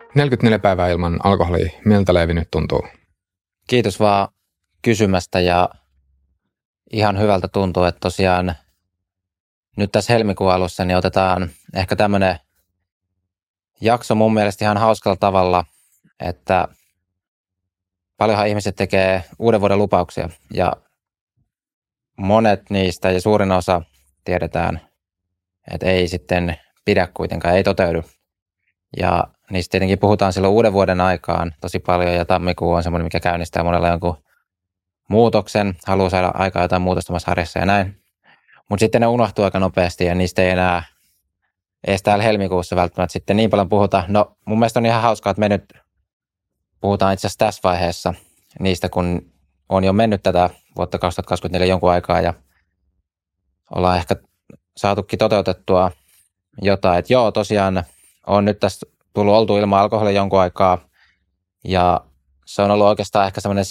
44 päivää ilman alkoholia. Miltä Leevi nyt tuntuu? Kiitos vaan kysymästä ja ihan hyvältä tuntuu, että tosiaan nyt tässä helmikuun alussa niin otetaan ehkä tämmöinen jakso mun mielestä ihan hauskalla tavalla, että paljonhan ihmiset tekee uuden vuoden lupauksia ja monet niistä ja suurin osa tiedetään, että ei sitten pidä kuitenkaan, ei toteudu. Ja niistä tietenkin puhutaan silloin uuden vuoden aikaan tosi paljon ja tammikuu on semmoinen, mikä käynnistää monella jonkun muutoksen, haluaa saada aikaa jotain muutosta omassa arjessa ja näin. Mutta sitten ne unohtuu aika nopeasti ja niistä ei enää edes täällä helmikuussa välttämättä sitten niin paljon puhuta. No mun mielestä on ihan hauskaa, että me nyt puhutaan itse asiassa tässä vaiheessa niistä, kun on jo mennyt tätä vuotta 2024 jonkun aikaa ja ollaan ehkä saatukin toteutettua jotain. Että joo, tosiaan on nyt tässä tullut oltu ilman alkoholia jonkun aikaa ja se on ollut oikeastaan ehkä semmoinen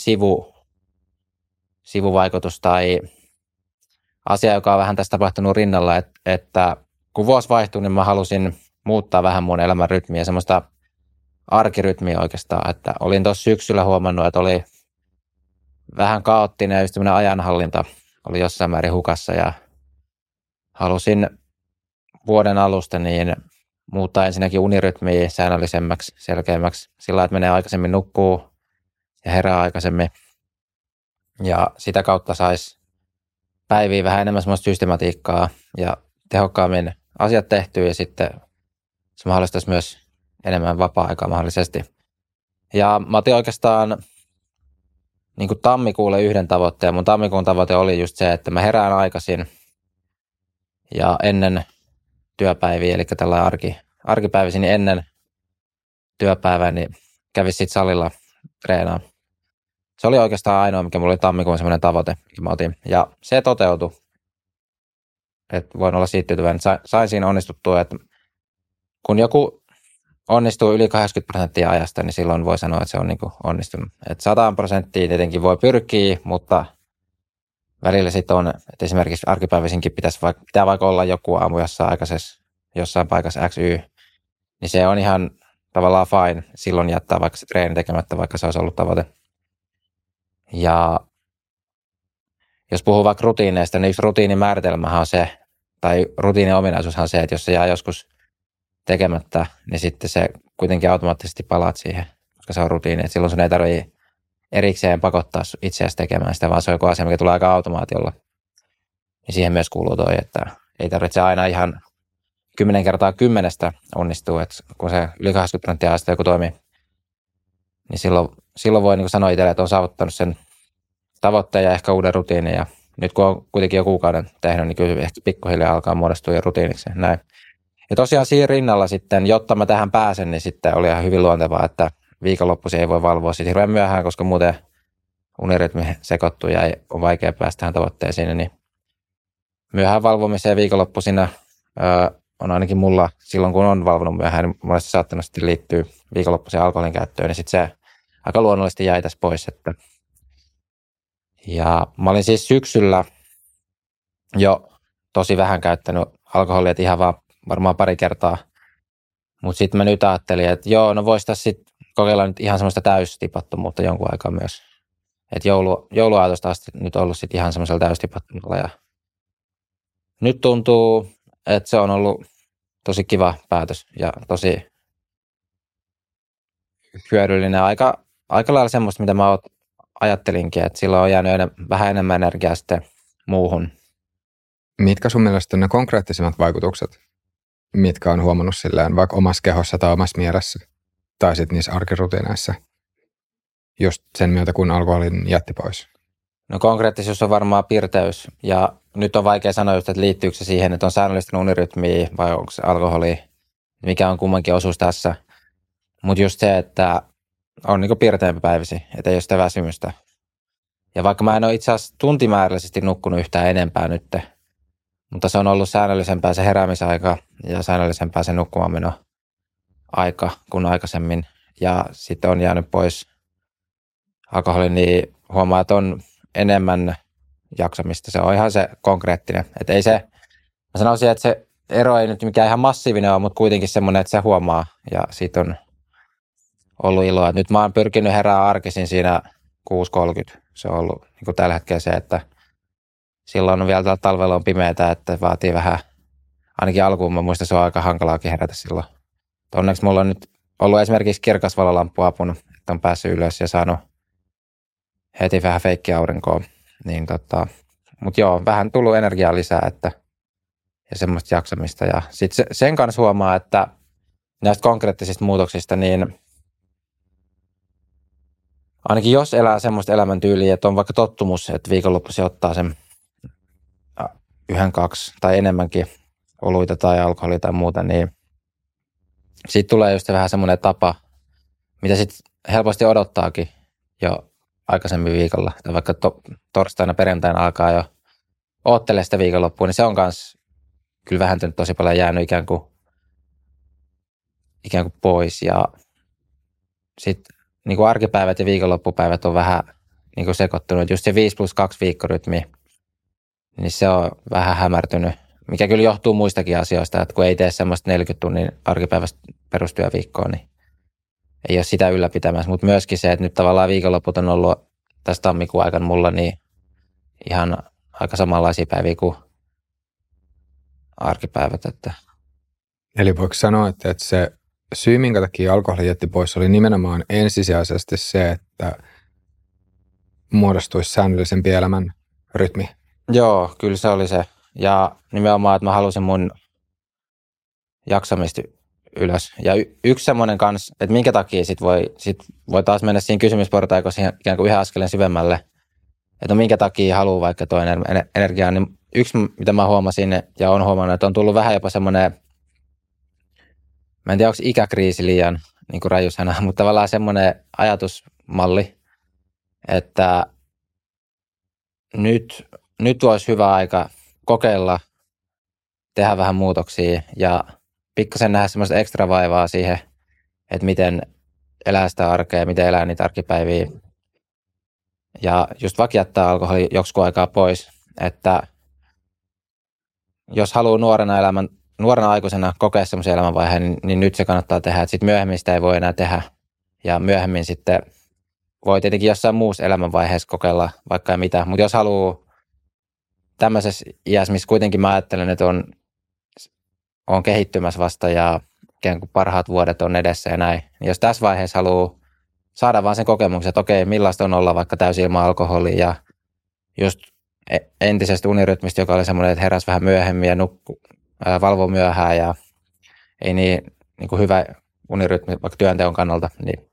sivuvaikutus tai asia, joka on vähän tässä tapahtunut rinnalla, että kun vuosi vaihtui, niin mä halusin muuttaa vähän mun elämän rytmiä, semmoista arkirytmiä oikeastaan, että olin tuossa syksyllä huomannut, että oli vähän kaoottinen ja just tämmöinen ajanhallinta oli jossain määrin hukassa ja halusin vuoden alusta niin muuttaa ensinnäkin unirytmiä säännöllisemmäksi, selkeämmäksi, sillä että menee aikaisemmin nukkuu ja herää aikaisemmin ja sitä kautta saisi päiviä vähän enemmän semmoista systematiikkaa ja tehokkaammin asiat tehtyä ja sitten se mahdollistaisi myös enemmän vapaa-aikaa mahdollisesti. Ja mä otin oikeastaan niin kuin tammikuulle yhden tavoitteen. Mun tammikuun tavoite oli just se, että mä herään aikaisin ja ennen työpäiviä, eli tällainen arkipäivisin niin ennen työpäivää, niin kävisi sitten salilla treenaa. Se oli oikeastaan ainoa, mikä mulla oli tammikuun semmoinen tavoite, mikä mä otin. Ja se toteutui. Että voin olla siitä tyytyväinen. Sain siinä onnistuttua, että kun joku onnistuu yli 80% ajasta, niin silloin voi sanoa, että se on niin kuin onnistunut. Että 100% tietenkin voi pyrkiä, mutta välillä sitten on, että esimerkiksi arkipäivisinkin pitää vaikka olla joku aamu jossain paikassa XY, niin se on ihan tavallaan fine. Silloin jättää vaikka se treeni tekemättä, vaikka se olisi ollut tavoite. Ja jos puhuu vaikka rutiineista, niin yksi rutiinimääritelmähän on se, tai rutiinin ominaisuushan on se, että jos se jää joskus tekemättä, niin sitten se kuitenkin automaattisesti palaat siihen, koska se on rutiini. Et silloin sun ei tarvitse erikseen pakottaa itseäsi tekemään sitä, vaan se on joku asia, mikä tulee aika automaatiolla. Ja siihen myös kuuluu toi, että ei tarvitse aina ihan 10 kertaa 10 onnistua, että kun se yli 80% ajasta joku toimii, niin silloin voi niin sanoa itselle, että on saavuttanut sen tavoitteen ja ehkä uuden rutiinin. Ja nyt kun on kuitenkin jo kuukauden tehnyt, niin kyllä ehkä pikkuhiljaa alkaa muodostua jo rutiiniksi. Näin. Ja tosiaan siinä rinnalla sitten, jotta mä tähän pääsen, niin sitten oli ihan hyvin luontevaa, että viikonloppuisin ei voi valvoa sitten hirveän myöhään, koska muuten unirytmi sekoittuu ja on vaikea päästä tähän tavoitteeseen. Niin myöhään valvomiseen viikonloppuisina on ainakin mulla, silloin kun on valvonut myöhään, niin monesti saattanut sitten liittyä viikonloppuiseen alkoholin käyttöön, niin sitten se aika luonnollisesti jäi tässä pois. Ja mä olin siis syksyllä jo tosi vähän käyttänyt alkoholia, että ihan vaan varmaan pari kertaa. Mutta sitten mä nyt ajattelin, että joo, no vois tässä sitten kokeilla nyt ihan semmoista täystipattomuutta jonkun aikaa myös. Että jouluaatosta asti nyt ollut sitten ihan semmoisella täystipattomuudella. Ja nyt tuntuu, että se on ollut tosi kiva päätös ja tosi hyödyllinen. Aika lailla semmoista, mitä mä ajattelinkin, että silloin on jäänyt vähän enemmän energiaa sitten muuhun. Mitkä sun mielestä on ne konkreettisimmat vaikutukset, mitkä on huomannut silleen vaikka omassa kehossa tai omassa mielessä tai sitten niissä arkirutiineissa just sen myötä, kun alkoholin jätti pois? No konkreettisuus on varmaan pirteys ja nyt on vaikea sanoa just, että liittyykö se siihen, että on säännöllistä unirytmiä vai onko se alkoholi, mikä on kummankin osuus tässä. Mutta just se, että on niinku pirteämpi päivisi, että ei ole sitä väsymystä. Ja vaikka mä en ole itse asiassa tuntimäärällisesti nukkunut yhtään enempää nyt, mutta se on ollut säännöllisempää se heräämisaika ja säännöllisempää se nukkumaanmeno aika kuin aikaisemmin. Ja sitten on jäänyt pois alkoholi, niin huomaa, että on enemmän jaksamista. Se on ihan se konkreettinen. Että ei se, mä sanoisin, että se ero ei nyt mikään ihan massiivinen ole, mutta kuitenkin semmoinen, että se huomaa ja siitä on ollut iloa. Nyt mä oon pyrkinyt herää arkisin siinä 6.30. Se on ollut niin kuin tällä hetkellä se, että silloin on vielä talvella on pimeätä, että vaatii vähän, ainakin alkuun mä muistan, se on aika hankalaakin herätä silloin. Onneksi mulla on nyt ollut esimerkiksi kirkasvalolamppu apuna, että on päässyt ylös ja saanut heti vähän feikkiaurinkoa. Niin mutta joo, vähän tullut energiaa lisää ja semmoista jaksamista. Ja sitten sen kanssa huomaa, että näistä konkreettisista muutoksista, niin ainakin jos elää semmoista elämäntyyliä, että on vaikka tottumus, että viikonloppuisin ottaa sen 1, 2 tai enemmänkin oluita tai alkoholia tai muuta, niin siitä tulee just vähän semmoinen tapa, mitä sitten helposti odottaakin jo aikaisemmin viikolla. Tai vaikka torstaina, perjantaina alkaa jo oottele sitä viikonloppua, niin se on myös kyllä vähentynyt tosi paljon, jäänyt ikään kuin pois. Ja sitten niin kuin arkipäivät ja viikonloppupäivät on vähän niin kuin sekoittunut. Just se 5+2 viikkorytmi, niin se on vähän hämärtynyt, mikä kyllä johtuu muistakin asioista, että kun ei tee semmoista 40 tunnin arkipäivästä perustyöviikkoa, niin ei ole sitä ylläpitämässä. Mutta myöskin se, että nyt tavallaan viikonloput on ollut tässä tammikuun aikana mulla niin ihan aika samanlaisia päiviä kuin arkipäivät. Että. Eli voiko sanoa, että se syy, minkä takia alkoholi jätti pois, oli nimenomaan ensisijaisesti se, että muodostuisi säännöllisempi elämän rytmi? Joo, kyllä se oli se. Ja nimenomaan, että mä halusin mun jaksamista ylös. Ja yksi semmoinen kanssa, että minkä takia sit voi taas mennä siinä kysymysportaikossa ikään kuin yhden askeleen syvemmälle, että minkä takia haluaa vaikka toinen energiaa, niin yksi, mitä mä huomasin ja on huomannut, että on tullut vähän jopa semmoinen, mä en tiedä, onko ikäkriisi liian niin kuin raju sana, mutta tavallaan semmoinen ajatusmalli, että nyt olisi hyvä aika kokeilla, tehdä vähän muutoksia ja pikkasen nähdä semmoista ekstra vaivaa siihen, että miten elää sitä arkea, miten elää niitä arkipäiviä. Ja just vaikka jättää alkoholi joksikun aikaa pois, että jos haluaa nuorena aikuisena kokea semmoisen elämänvaiheen, niin nyt se kannattaa tehdä. Sitten myöhemmin sitä ei voi enää tehdä. Ja myöhemmin sitten voi tietenkin jossain muussa elämänvaiheessa kokeilla vaikka mitä. Mutta jos haluaa tämmöisessä iässä, missä kuitenkin mä ajattelen, että on kehittymässä vasta ja ikään kuin parhaat vuodet on edessä ja näin. Niin jos tässä vaiheessa haluaa saada vaan sen kokemuksen, että okei, millaista on olla vaikka täysin ilman alkoholia ja just entisestä unirytmistä, joka oli semmoinen, että heräsi vähän myöhemmin ja valvoi myöhään ja ei niin kuin hyvä unirytmi vaikka työnteon kannalta, niin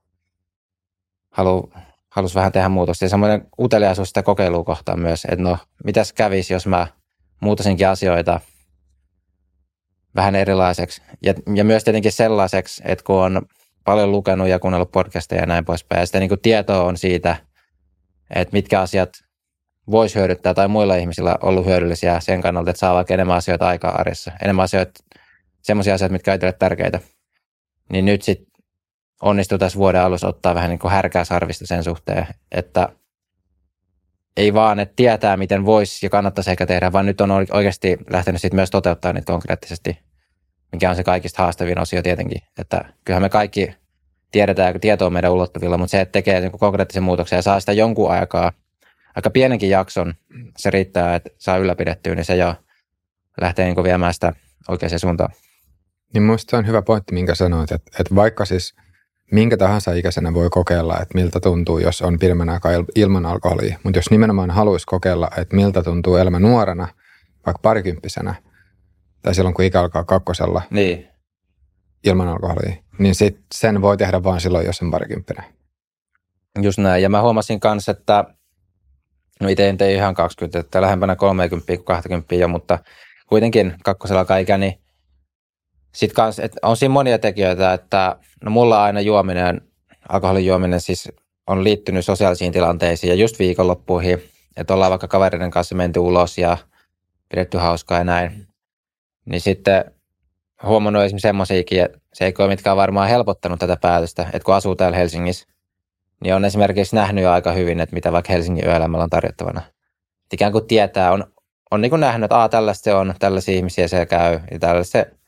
halusi vähän tehdä muutosta. Ja semmoinen uteliaisuus sitä kokeilua kohtaan myös, että no, mitäs kävisi, jos mä muutasinkin asioita vähän erilaiseksi. Ja myös tietenkin sellaiseksi, että kun on paljon lukenut ja kuunnellut podcasteja ja näin poispäin, ja sitä niin kuin tietoa on siitä, että mitkä asiat voisi hyödyttää tai muilla ihmisillä ollut hyödyllisiä sen kannalta, että saa vaikka enemmän asioita aikaa arjessa. Enemmän asioita, semmoisia asioita, mitkä on itselle tärkeitä. Niin nyt sitten onnistuu tässä vuoden alussa ottaa vähän niin kuin härkää sarvista sen suhteen, että ei vaan, että tietää, miten voisi ja kannattaisi ehkä tehdä, vaan nyt on oikeasti lähtenyt sitten myös toteuttaa niitä konkreettisesti, mikä on se kaikista haastavin osio tietenkin. Että kyllähän me kaikki tiedetään, kun tieto on meidän ulottuvilla, mutta se, että tekee niin kuin konkreettisen muutoksen ja saa sitä jonkun aikaa, aika pienenkin jakson, se riittää, että saa ylläpidettyä, niin se jo lähtee niin kuin viemään sitä oikeaan suuntaan. Niin minusta on hyvä pointti, minkä sanoit, että vaikka siis minkä tahansa ikäisenä voi kokeilla, että miltä tuntuu, jos on pidemmän aikaa ilman alkoholia. Mutta jos nimenomaan haluaisi kokeilla, että miltä tuntuu elämä nuorena, vaikka parikymppisenä, tai silloin kun ikä alkaa kakkosella niin. Ilman alkoholia, niin sen voi tehdä vain silloin, jos on parikymppinen. Just näin. Ja mä huomasin kanssa, että no itse en tee ihan 20, että lähempänä 30 kuin 20 jo, mutta kuitenkin kakkosella alkaa ikä, niin sitten kans, että on siinä monia tekijöitä, että no mulla aina alkoholin juominen siis on liittynyt sosiaalisiin tilanteisiin ja just viikonloppuihin, että ollaan vaikka kavereiden kanssa menty ulos ja pidetty hauskaa ja näin. Niin sitten huomannut esimerkiksi semmoisiakin seikkoja, mitkä on varmaan helpottanut tätä päätöstä, että kun asuu täällä Helsingissä, niin on esimerkiksi nähnyt jo aika hyvin, että mitä vaikka Helsingin yöelämällä on tarjottavana. Et ikään kuin tietää, on niin kuin nähnyt, että tällaista se on, tällaisia ihmisiä siellä käy ja tällaista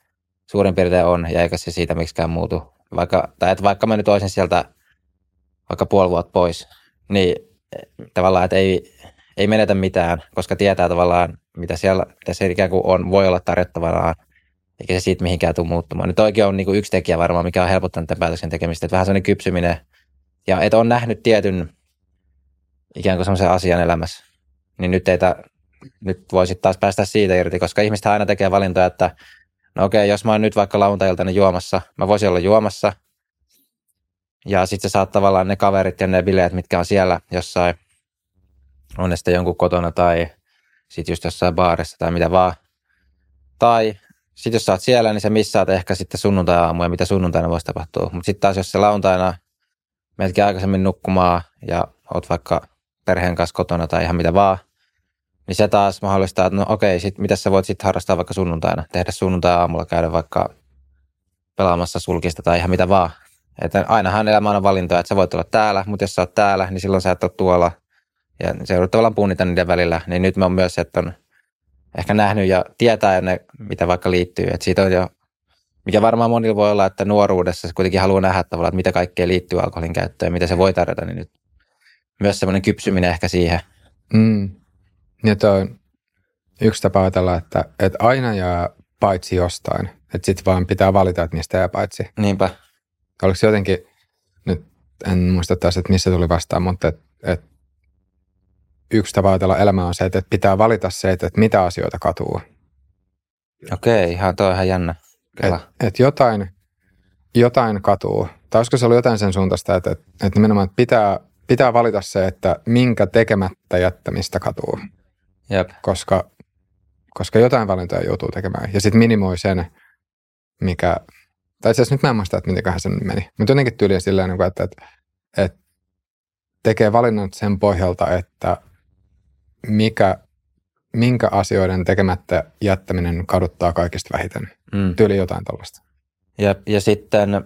suurin piirtein on, ja eikä se siitä miksikään muutu. Vaikka mä nyt olisin sieltä vaikka puoli vuotta pois, niin tavallaan, että ei menetä mitään, koska tietää tavallaan, mitä se ikään kuin on, voi olla tarjottavanaan, eikä se siitä mihinkään tule muuttumaan. Nyt toikin on niin kuin yksi tekijä varmaan, mikä on helpottanut tämän päätöksen tekemistä, että vähän sellainen kypsyminen, ja että on nähnyt tietyn ikään kuin sellaisen asian elämässä, niin nyt voisit taas päästä siitä irti, koska ihmiset aina tekee valintoja, että no okei, jos mä oon nyt vaikka lauantai-iltana juomassa, mä voisin olla juomassa, ja sitten sä saat tavallaan ne kaverit ja ne bileet, mitkä on siellä jossain, on ne sitten jonkun kotona tai sitten just jossain baarissa tai mitä vaan. Tai sitten jos sä oot siellä, niin sä missaat ehkä sitten sunnuntai-aamuja, mitä sunnuntaina voisi tapahtua. Mutta sitten taas jos se lauantaina meetkin aikaisemmin nukkumaan ja oot vaikka perheen kanssa kotona tai ihan mitä vaan, niin se taas mahdollistaa, että no okei, mitä sä voit sitten harrastaa vaikka sunnuntaina. Tehdä sunnuntai-aamulla, käydä vaikka pelaamassa sulkista tai ihan mitä vaan. Että ainahan elämä on valintoja, että sä voit olla täällä, mutta jos sä oot täällä, niin silloin sä et ole tuolla. Ja se joudut tavallaan punnita niiden välillä. Niin nyt mä oon myös, että on ehkä nähnyt ja tietää ne, mitä vaikka liittyy. Että siitä on jo, mikä varmaan monilla voi olla, että nuoruudessa se kuitenkin haluaa nähdä tavallaan, että mitä kaikkea liittyy alkoholin käyttöön ja mitä se voi tarjota. Niin nyt myös semmoinen kypsyminen ehkä siihen. Ja toi on yksi tapa ajatella, että aina jää paitsi jostain. Että sitten vaan pitää valita, että mistä jää paitsi. Niinpä. Oliko se jotenkin, nyt en muista taas, että missä tuli vastaan, mutta että yksi tapa ajatella elämää on se, että pitää valita se, että mitä asioita katuu. Okei, toi on ihan jännä. Että jotain katuu. Tai olisiko se ollut jotain sen suuntaista, että nimenomaan että pitää valita se, että minkä tekemättä jättämistä katuu. Jep. Koska jotain valintoja joutuu tekemään. Ja sitten minimoi sen, mikä... Tai itse asiassa nyt mä en muista, että mitenköhän se meni. Mutta jotenkin tyyliin silleen, että tekee valinnat sen pohjalta, että minkä asioiden tekemättä jättäminen kaduttaa kaikista vähiten. Tyyli jotain tällaista. Ja sitten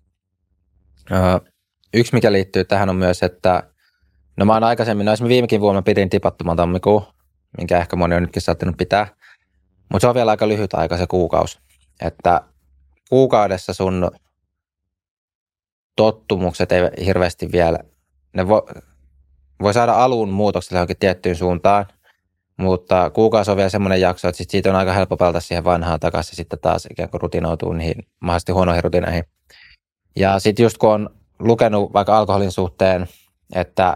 yksi, mikä liittyy tähän on myös, että no mä oon aikaisemmin, esimerkiksi viimekin vuonna pidin tipattoman tammikuun, minkä ehkä moni on nytkin saattanut pitää. Mutta se on vielä aika lyhyt aika se kuukausi. Että kuukaudessa sun tottumukset ei hirveästi vielä, ne voi saada alun muutoksella johonkin tiettyyn suuntaan, mutta kuukausi on vielä semmoinen jakso, että siitä on aika helppo palata siihen vanhaan takaisin ja sitten taas ikään kuin rutinoituu niihin mahdollisesti huonoihin rutineihin. Ja sitten just kun on lukenut vaikka alkoholin suhteen, että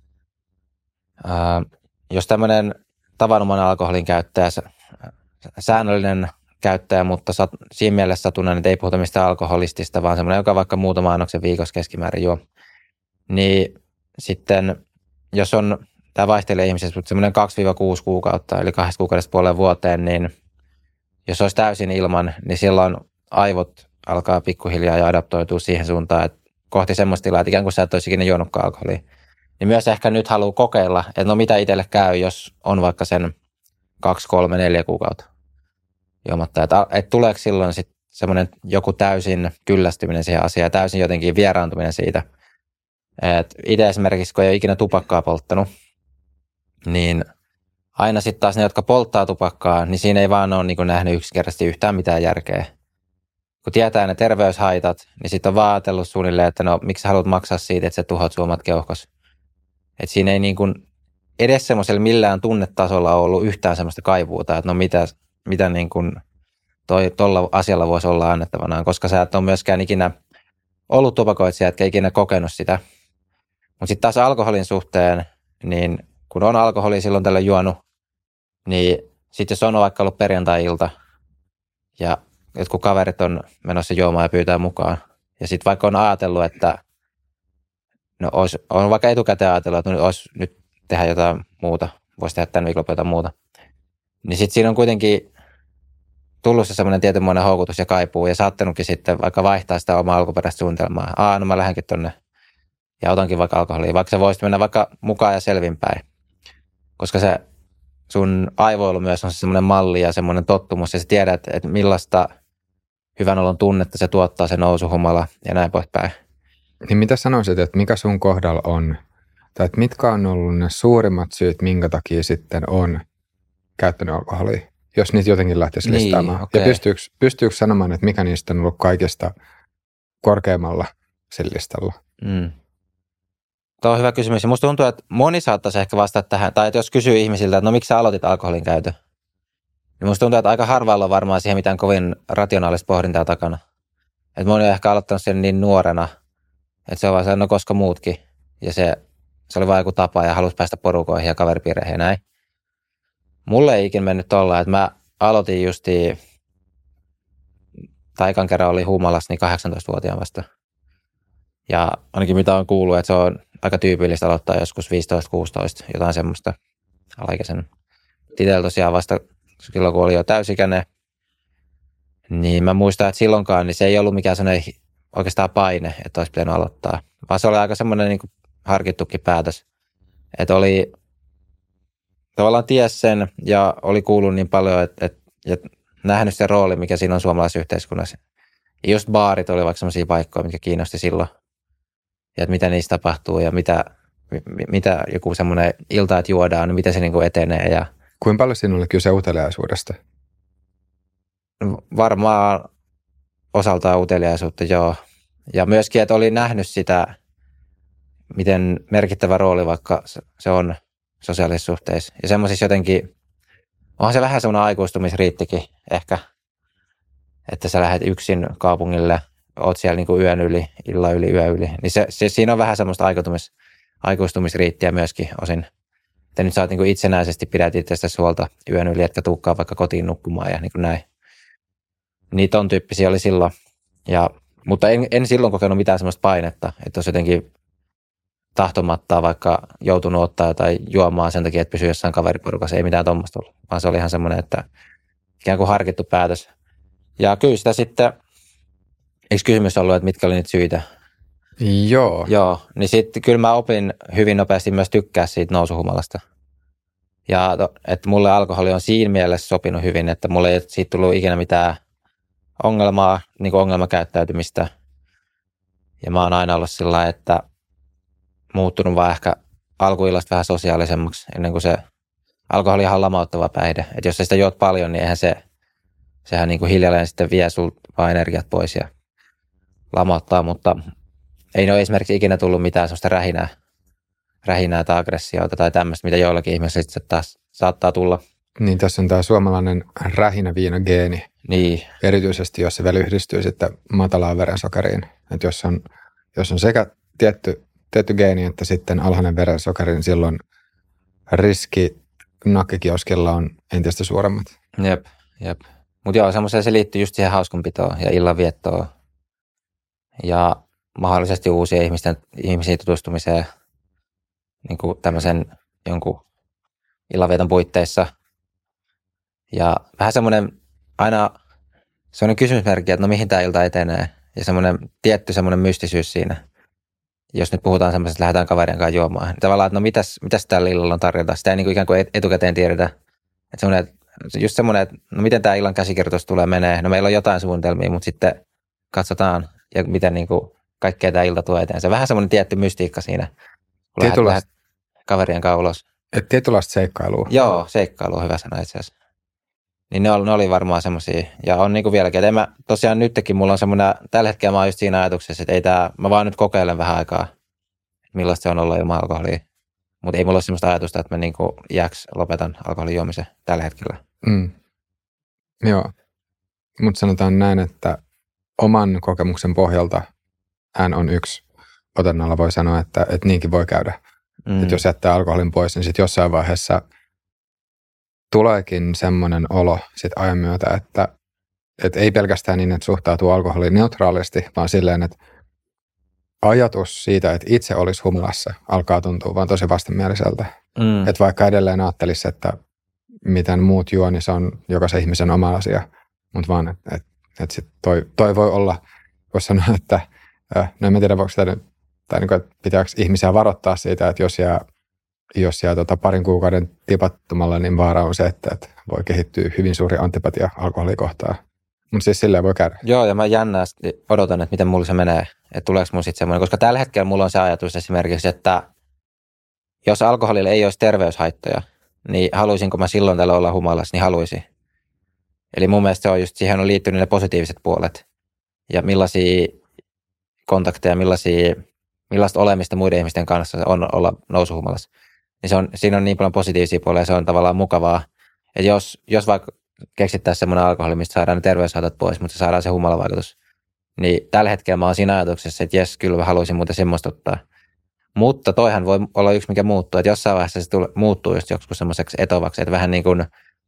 jos tämmöinen tavanomainen alkoholin käyttäjä, säännöllinen käyttäjä, mutta siinä mielessä satunnainen, että ei puhuta mistään alkoholistista, vaan semmoinen, joka vaikka muutama annoksen viikossa keskimäärin juo. Niin sitten, jos on, tämä vaihtelee ihmisessä, mutta semmoinen 2-6 kuukautta, eli 2 kuukaudesta puoleen vuoteen, niin jos olisi täysin ilman, niin silloin aivot alkaa pikkuhiljaa ja adaptoitua siihen suuntaan, että kohti semmoista tilaa, että ikään kuin sä et olisi ikinä juonutkaan alkoholia. Niin myös ehkä nyt haluaa kokeilla, että no mitä itselle käy, jos on vaikka sen 2, 3, 4 kuukautta juomatta. Että tuleeko silloin sitten semmoinen joku täysin kyllästyminen siihen asiaan, täysin jotenkin vieraantuminen siitä. Itse esimerkiksi, kun ei ole ikinä tupakkaa polttanut, niin aina sitten taas ne, jotka polttaa tupakkaa, niin siinä ei vaan ole niin nähnyt yksinkertaisesti yhtään mitään järkeä. Kun tietää ne terveyshaitat, niin sitten on vaan ajatellut suunnilleen, että no miksi sä haluat maksaa siitä, että sä tuhoat suomat keuhkos. Että siinä ei niin kuin edes semmoisella millään tunnetasolla ollut yhtään semmoista kaivuuta, että no mitä niin kuin tuolla asialla voisi olla annettavanaan, koska sä et ole myöskään ikinä ollut tupakoitsija, etkä ikinä kokenut sitä. Mutta sitten taas alkoholin suhteen, niin kun on alkoholi silloin tällöin juonut, niin sitten jos on vaikka ollut perjantai-ilta ja jotkut kaverit on menossa juomaan ja pyytää mukaan, ja sitten vaikka on ajatellut, että no on vaikka etukäteen ajatellut, että no olisi nyt tehdä jotain muuta, voisi tehdä tämän viikonloppuun jotain muuta, niin sitten siinä on kuitenkin tullut se semmoinen tietynmoinen houkutus ja kaipuu ja saattanutkin sitten vaikka vaihtaa sitä omaa alkuperäistä suunnitelmaa. No mä lähdenkin tonne ja otankin vaikka alkoholia, vaikka sä voisit mennä vaikka mukaan ja selvinpäin. Koska se sun aivoilu myös on se semmoinen malli ja semmoinen tottumus ja sä tiedät, että millaista hyvän olon tunnetta se tuottaa, se nousuhumala ja näin poispäin. Niin mitä sanoisit, että mikä sun kohdalla on, tai että mitkä on ollut ne suurimmat syyt, minkä takia sitten on käyttänyt alkoholia? jos niitä jotenkin lähtisi Niin, listaamaan. okei. Ja pystyykö sanomaan, että mikä niistä on ollut kaikista korkeammalla sillä listalla? Tuo on hyvä kysymys. Ja musta tuntuu, että moni saattaisi ehkä vastata tähän, tai että jos kysyy ihmisiltä, että no miksi sä aloitit alkoholin käytön, niin musta tuntuu, että aika harvalla on varmaan siihen mitään kovin rationaalista pohdintaa takana. Että moni on ehkä aloittanut sen niin nuorena, että se on vaan se, no koska muutkin. Ja se oli vaan joku tapa ja halusi päästä porukoihin ja kaveripiireihin ja näin. Mulle ei ikin mennyt tollaan, että mä aloitin justiin, tai ekan kerran oli humalassa niin 18-vuotiaan vasta. Ja ainakin mitä on kuullut, että se on aika tyypillistä aloittaa joskus 15-16, jotain semmoista alaikäisen. Itsellä tosiaan vasta silloin, kun oli jo täysikäinen, niin mä muistan, että silloinkaan niin se ei ollut mikään sellainen oikeastaan paine, että olisi pitänyt aloittaa. Vaan se oli aika semmoinen niin kuin harkittukin päätös. Että oli tavallaan ties sen ja oli kuullut niin paljon, että nähnyt sen rooli, mikä siinä on suomalaisessa yhteiskunnassa. Ja just baarit oli vaikka sellaisia paikkoja, mitkä kiinnosti silloin. Ja että mitä niissä tapahtuu ja mitä joku semmoinen ilta, että juodaan, niin miten se niin kuin etenee. Ja kuinka paljon siinä oli kyse uteliaisuudesta? varmaan osaltaan uteliaisuutta, joo. Ja myöskin, että oli nähnyt sitä, miten merkittävä rooli vaikka se on sosiaalisissa suhteissa. Ja semmoisissa jotenkin, onhan se vähän semmoinen aikuistumisriittikin ehkä, että sä lähdet yksin kaupungille, oot siellä niin kuin yön yli, illan yli, yö yli. Niin siinä on vähän semmoista aikuistumisriittiä myöskin osin. Että nyt sä oot niin kuin itsenäisesti pidät itsestäsi huolta yön yli, etkä tuukkaan vaikka kotiin nukkumaan ja niin kuin näin. Niitä on tyyppisiä oli silloin. Mutta en silloin kokenut mitään semmoista painetta, että olisi jotenkin tahtomattaa vaikka joutunut ottaa jotain juomaa sen takia, että pysyy jossain kaveriporukassa. Ei mitään tuommoista ollut, vaan se oli ihan semmoinen, että ikään kuin harkittu päätös. Ja kyllä sitä sitten, eikö kysymys ollut, että mitkä oli niitä syitä? Joo. Joo, niin sitten kyllä mä opin hyvin nopeasti myös tykkää siitä nousuhumalasta. Ja että mulle alkoholi on siinä mielessä sopinut hyvin, että mulle ei siitä tullut ikinä mitään ongelmaa, niin kuin ongelmakäyttäytymistä. Ja mä oon aina ollut sillä lailla, että muuttunut vaan ehkä alkuillasta vähän sosiaalisemmaksi, ennen kuin se alkoholi on ihan lamauttava päihde. Että jos sä sitä juot paljon, niin eihän sehän niin kuin hiljalleen sitten vie sulta vaan energiat pois ja lamauttaa, mutta ei ne ole esimerkiksi ikinä tullut mitään sellaista rähinää tai aggressioita tai tämmöistä, mitä joillakin ihmisillä sitten taas saattaa tulla. Niin tässä on tämä suomalainen rähinäviinageeni. Niin. Erityisesti, jos se vielä yhdistyy sitten matalaan verensokeriin. Että jos on sekä tietty geeni, että sitten alhainen verensokeri, niin silloin riski nakkikioskilla on entistä suuremmat. Jep. Mutta joo, semmoiseen se liittyy just siihen hauskanpitoon ja illanviettoon ja mahdollisesti uusien ihmisiin tutustumiseen niin kuin tämmöisen jonkun illanvieton puitteissa. Ja vähän semmoinen aina semmoinen kysymysmerkki, että no mihin tämä ilta etenee ja semmoinen tietty semmoinen mystisyys siinä. Jos nyt puhutaan semmoisesta, että lähdetään kaverien kanssa juomaan. Niin tavallaan, että no mitäs tällä illalla on tarjota. Sitä ei niin kuin ikään kuin etukäteen tiedetä. Että just semmoinen, että no miten tämä illan käsikirjoitus tulee menee. No meillä on jotain suunnitelmia, mutta sitten katsotaan, ja miten niin kuin kaikkea tämä ilta tuo eteen. Se on vähän semmoinen tietty mystiikka siinä, kun lähdet kaverien kanssa ulos. Että tietynlaista seikkailua. Joo, seikkailu on hyvä sana itse asiassa. Niin ne oli varmaan semmoisia. Ja on niin kuin vieläkin. Että tosiaan nytkin mulla on semmoinen, tällä hetkellä mä oon just siinä ajatuksessa, että mä vaan nyt kokeilen vähän aikaa, millaista se on olla ilman alkoholia. Mutta ei mulla ole semmoista ajatusta, että mä niin kuin lopetan alkoholin juomisen tällä hetkellä. Joo, mutta sanotaan näin, että oman kokemuksen pohjalta N on 1. Otannalla voi sanoa, että niinkin voi käydä. Että jos jättää alkoholin pois, niin sitten jossain vaiheessa tuleekin semmoinen olo sit ajan myötä, että ei pelkästään niin, että suhtautuu alkoholiin neutraalisti, vaan silleen, että ajatus siitä, että itse olisi humalassa, alkaa tuntua vaan tosi vastenmieliseltä. Että vaikka edelleen ajattelisi, että miten muut juo, niin se on jokaisen ihmisen oma asia. Mutta vaan, että sit toi voi olla, voisi sanoa, että no en tiedä, voiko sitä nyt, tai niin kuin, että pitääkö ihmisiä varoittaa siitä, että jos jää parin kuukauden tipattomalla, niin vaara on se, että voi kehittyä hyvin suuri antipatia alkoholia kohtaan. Mutta siis silleen voi käydä. Joo, ja mä jännästi odotan, että miten mulla se menee, että tuleeko mulla sitten semmoinen, koska tällä hetkellä mulla on se ajatus esimerkiksi, että jos alkoholilla ei olisi terveyshaittoja, niin haluaisinko mä silloin tällä olla humalassa, niin haluaisin. Eli mun mielestä se on just, siihen on liittynyt ne positiiviset puolet ja millaisia kontakteja, millaista olemista muiden ihmisten kanssa on olla nousuhumalassa. Niin siinä on niin paljon positiivisia puolia, se on tavallaan mukavaa. Että jos vaikka keksittäisiin semmoinen alkoholi, mistä saadaan ne terveyshaitat pois, mutta saadaan se humalavaikutus, niin tällä hetkellä mä oon siinä ajatuksessa, että jes, kyllä mä haluaisin muuten semmoista ottaa. Mutta toihan voi olla yksi, mikä muuttuu, että jossain vaiheessa se muuttuu just joskus semmoiseksi etovaksi, että vähän niin kuin,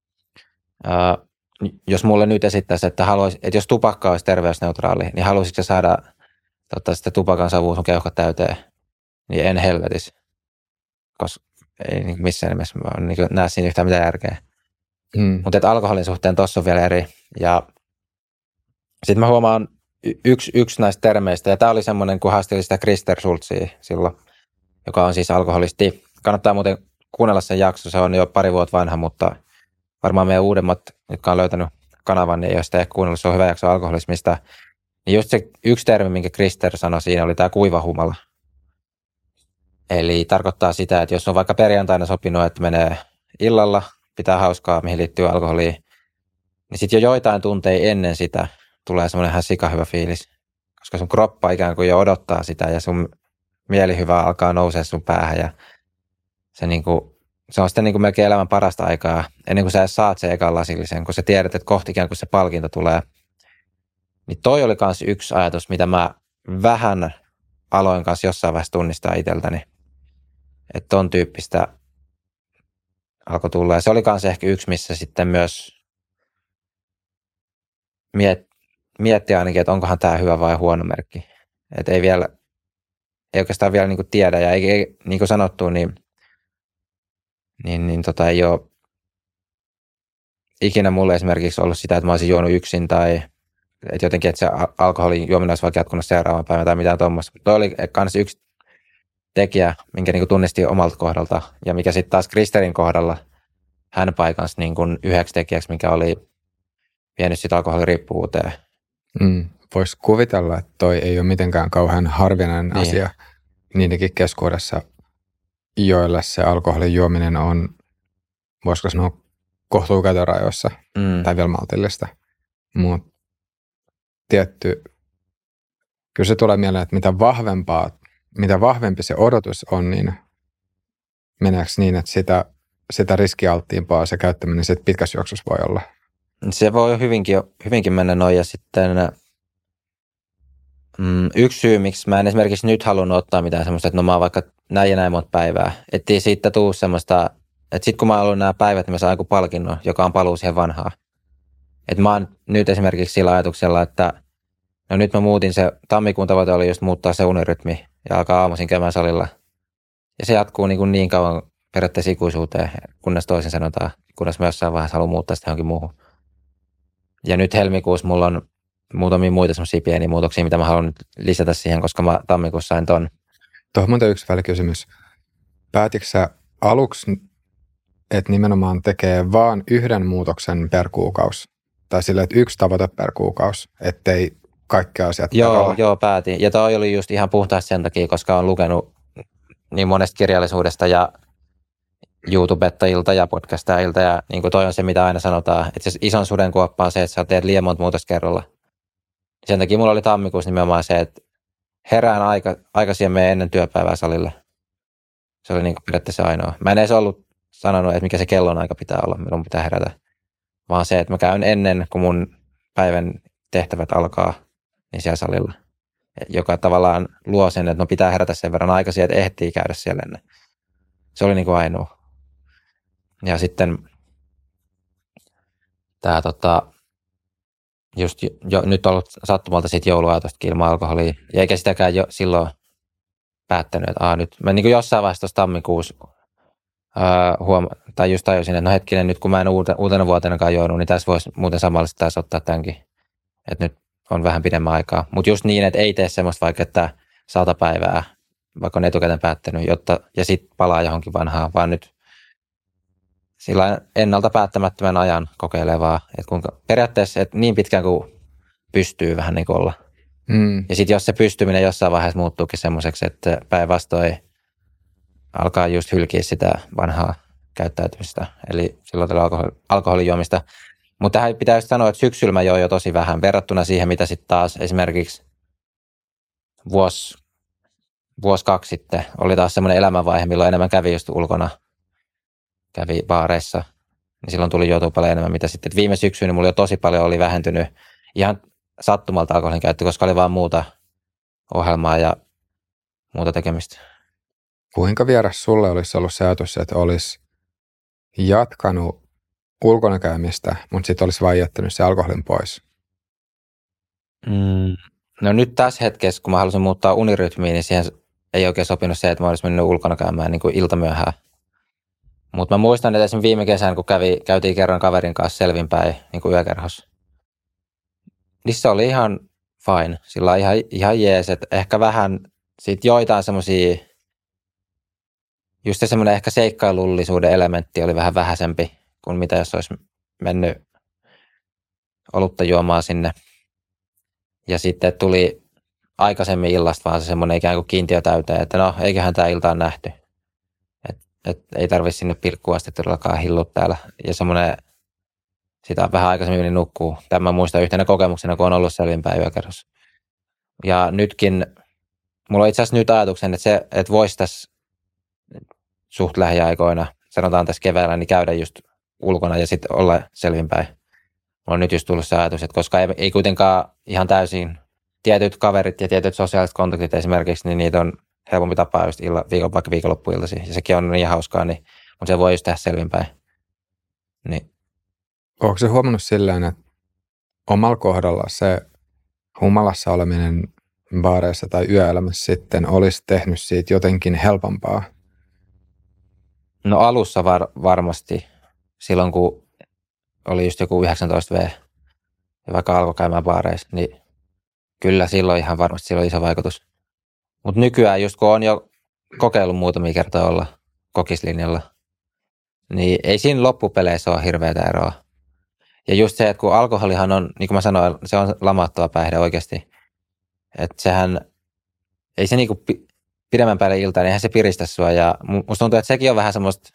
jos mulle nyt esittäisi, että jos tupakka olisi terveysneutraali, niin haluaisitko saada sitä tupakan savua sun keuhkot täyteen, niin en helvetis, koska ei niin missään nimessä niin näe siinä yhtään mitään järkeä. Mutta alkoholin suhteen tossa on vielä eri. Ja sitten mä huomaan yksi näistä termeistä, ja tämä oli semmoinen, kun haastelin sitä Krister Schultzia silloin, joka on siis alkoholisti. Kannattaa muuten kuunnella sen jakso, se on jo pari vuotta vanha, mutta varmaan meidän uudemmat, jotka on löytänyt kanavan, niin ei ole sitä ehkä kuunnellut, se on hyvä jakso alkoholismista. Niin just se yksi termi, minkä Krister sanoi siinä, oli tämä kuiva humala. Eli tarkoittaa sitä, että jos on vaikka perjantaina sopinut, että menee illalla, pitää hauskaa, mihin liittyy alkoholiin, niin sitten jo joitain tunteja ennen sitä tulee semmoinen ihan sikahyvä fiilis, koska sun kroppa ikään kuin jo odottaa sitä ja sun mielihyvä alkaa nousea sun päähän ja se on sitten niin kuin melkein elämän parasta aikaa ennen kuin sä edes saat sen ekan lasillisen, kun sä tiedät, että kohti ikään kuin se palkinto tulee. Niin toi oli myös yksi ajatus, mitä mä vähän aloin kanssa jossain vaiheessa tunnistaa itseltäni, että ton tyyppistä alkoi tulla. Ja se oli myös ehkä yksi, missä sitten myös miettiä ainakin, että onkohan tämä hyvä vai huono merkki. Että ei oikeastaan vielä niin kuin tiedä ja ei niin kuin sanottu, niin ei ole ikinä mulle esimerkiksi ollut sitä, että mä olisin juonut yksin tai että jotenkin, että se alkoholin juominen olisi vaikka jatkunut seuraavan päivän tai mitään tuommoista. Tuo oli myös yksi tekijä, minkä niin kuin tunnistin omalta kohdalta ja mikä sitten taas Kristerin kohdalla hän paikansi niin kuin yhdeksi tekijäksi, mikä oli vienyt sitä alkoholiriippuvuuteen. Voisi kuvitella, että toi ei ole mitenkään kauhean harvinainen asia niidenkin keskuudessa, joille se alkoholin juominen on, voisiko sanoa, kohtuukäytörajoissa tai vielä maltillista. Mutta kyllä se tulee mieleen, että mitä vahvempi se odotus on, niin meneekö niin, että sitä riskialttiimpaa se käyttäminen sitten pitkässä juoksussa voi olla? Se voi hyvinkin mennä noin ja sitten yksi syy, miksi mä en esimerkiksi nyt halunnut ottaa mitään semmoista, että no mä oon vaikka näin ja näin monta päivää. Että siitä tuu semmoista, että sit kun mä oon ollut nämä päivät, niin mä saan joku palkinnon, joka on paluu siihen vanhaan. Että mä oon nyt esimerkiksi sillä ajatuksella, että no nyt mä muutin se, tammikuun tavoite oli just muuttaa se unirytmi ja alkaa aamuisin käymään salilla. Ja se jatkuu niin kauan periaatteessa ikuisuuteen, kunnes toisin sanotaan, kunnes mä jossain vaiheessa haluan muuttaa sitä johonkin muuhun. Ja nyt helmikuussa mulla on muutamia muita semmoisia pieniä muutoksia, mitä mä haluan nyt lisätä siihen, koska mä tammikuussa sain ton. Tuohon muuten yksi välikysymys. Päätitkö sä aluksi, että nimenomaan tekee vaan yhden muutoksen per kuukausi? Tai silleen, että yksi tavoite per kuukausi, ettei kaikki asiat Joo, päätin. Ja toi oli just ihan puhtaasti sen takia, koska olen lukenut niin monesta kirjallisuudesta ja YouTubettajilta ja podcastajilta ja niin kuin toi on se, mitä aina sanotaan, että se ison sudenkuoppa on se, että sä teet liian monta muutosta kerralla. Sen takia mulla oli tammikuussa nimenomaan se, että herään aikaisin menen ennen työpäivää salille. Se oli niin kuin periaatteessa ainoa. Mä en edes ollut sanonut, että mikä se kellon aika pitää olla, milloin pitää herätä. Vaan se, että mä käyn ennen, kun mun päivän tehtävät alkaa, niin siellä salilla. Joka tavallaan luo sen, että no pitää herätä sen verran aikaisin, että ehtii käydä siellä ennen. Se oli niin kuin ainoa. Ja sitten tämä just jo nyt ollut sattumalta siitä jouluaatostakin ilman alkoholia. Ja eikä sitäkään jo silloin päättänyt, että nyt. Mä niin kuin jossain vaiheessa tuossa tammikuussa tai just tajusin, että no hetkinen, nyt kun mä en uutena vuotenakaan juonut, niin tässä voisi muuten samalla taas ottaa tämänkin. Että nyt on vähän pidemmän aikaa. Mutta just niin, että ei tee semmoista vaikka, että 100 päivää, vaikka on etukäteen päättänyt, ja sitten palaa johonkin vanhaan, vaan nyt sillä ennalta päättämättömän ajan kokeilee vaan, että kuinka periaatteessa että niin pitkään kuin pystyy vähän niin kuin olla. Ja sitten jos se pystyminen jossain vaiheessa muuttuukin semmoiseksi, että päinvastoin alkaa just hylkiä sitä vanhaa käyttäytymistä, eli silloin tällä alkoholin juomista. Mutta tähän pitäisi sanoa, että syksyllä mä join jo tosi vähän verrattuna siihen, mitä sitten taas esimerkiksi vuosi kaksi sitten oli taas semmoinen elämänvaihe, milloin enemmän kävi just ulkona, kävi baareissa. Niin silloin tuli juotua paljon enemmän, mitä sitten. Et viime syksynä niin mulla jo tosi paljon oli vähentynyt ihan sattumalta alkoholin käyttö, koska oli vaan muuta ohjelmaa ja muuta tekemistä. Kuinka vieras sulle olisi ollut se ajatus, että olisi jatkanut ulkona käymistä, mutta sitten olisi vain jättänyt se alkoholin pois? No nyt tässä hetkessä, kun mä halusin muuttaa unirytmiin, niin siihen ei oikein sopinut se, että mä olisin mennyt ulkona käymään niin kuin iltamyöhään. Mutta mä muistan, että esimerkiksi viime kesän, kun käytiin kerran kaverin kanssa selvinpäin niin kuin yökerhossa, niin se oli ihan fine. Sillä on ihan jees, että ehkä vähän siitä joitain semmoisia, just se semmoinen ehkä seikkailullisuuden elementti oli vähän vähäisempi kuin mitä jos olisi mennyt olutta juomaan sinne. Ja sitten tuli aikaisemmin illasta vaan se semmoinen ikään kuin kiintiö täyteen, että no eiköhän tämä ilta on nähty. Et ei tarvitse sinne pilkkuun asti todellakaan hillut täällä. Ja semmoinen, sitä vähän aikaisemmin nukkuu. Tämä muistan yhtenä kokemuksena, kun on ollut selvinpäin yökerhossa. Ja nytkin, mulla on itse asiassa nyt ajatuksen, että se, että voisi tässä suht lähiaikoina, sanotaan tässä keväällä, niin käydä just ulkona ja sitten olla selvinpäin. Mulla on nyt just tullut se ajatus, että koska ei kuitenkaan ihan täysin tietyt kaverit ja tietyt sosiaaliset kontaktit esimerkiksi, niin niitä on helpompi tapaa just vaikka viikonloppuiltasi. Ja sekin on niin hauskaa, niin, mutta se voi just tehdä selvinpäin. Niin. Oletko se huomannut silleen, että omalla kohdalla se humalassa oleminen baareissa tai yöelämässä sitten olisi tehnyt siitä jotenkin helpompaa? No alussa varmasti, silloin kun oli just joku 19V ja vaikka alkoi käymään baareissa, niin kyllä silloin ihan varmasti sillä on iso vaikutus. Mutta nykyään just kun on jo kokeillut muutamia kertaa olla kokislinjalla, niin ei siinä loppupeleissä ole hirveätä eroa. Ja just se, että kun alkoholihan on, niin kuin mä sanoin, se on lamattava päihde oikeasti. Että sehän, ei se niinku pidemmän päälle iltaan, niin eihän se piristä sua. Ja musta tuntuu, että sekin on vähän semmoista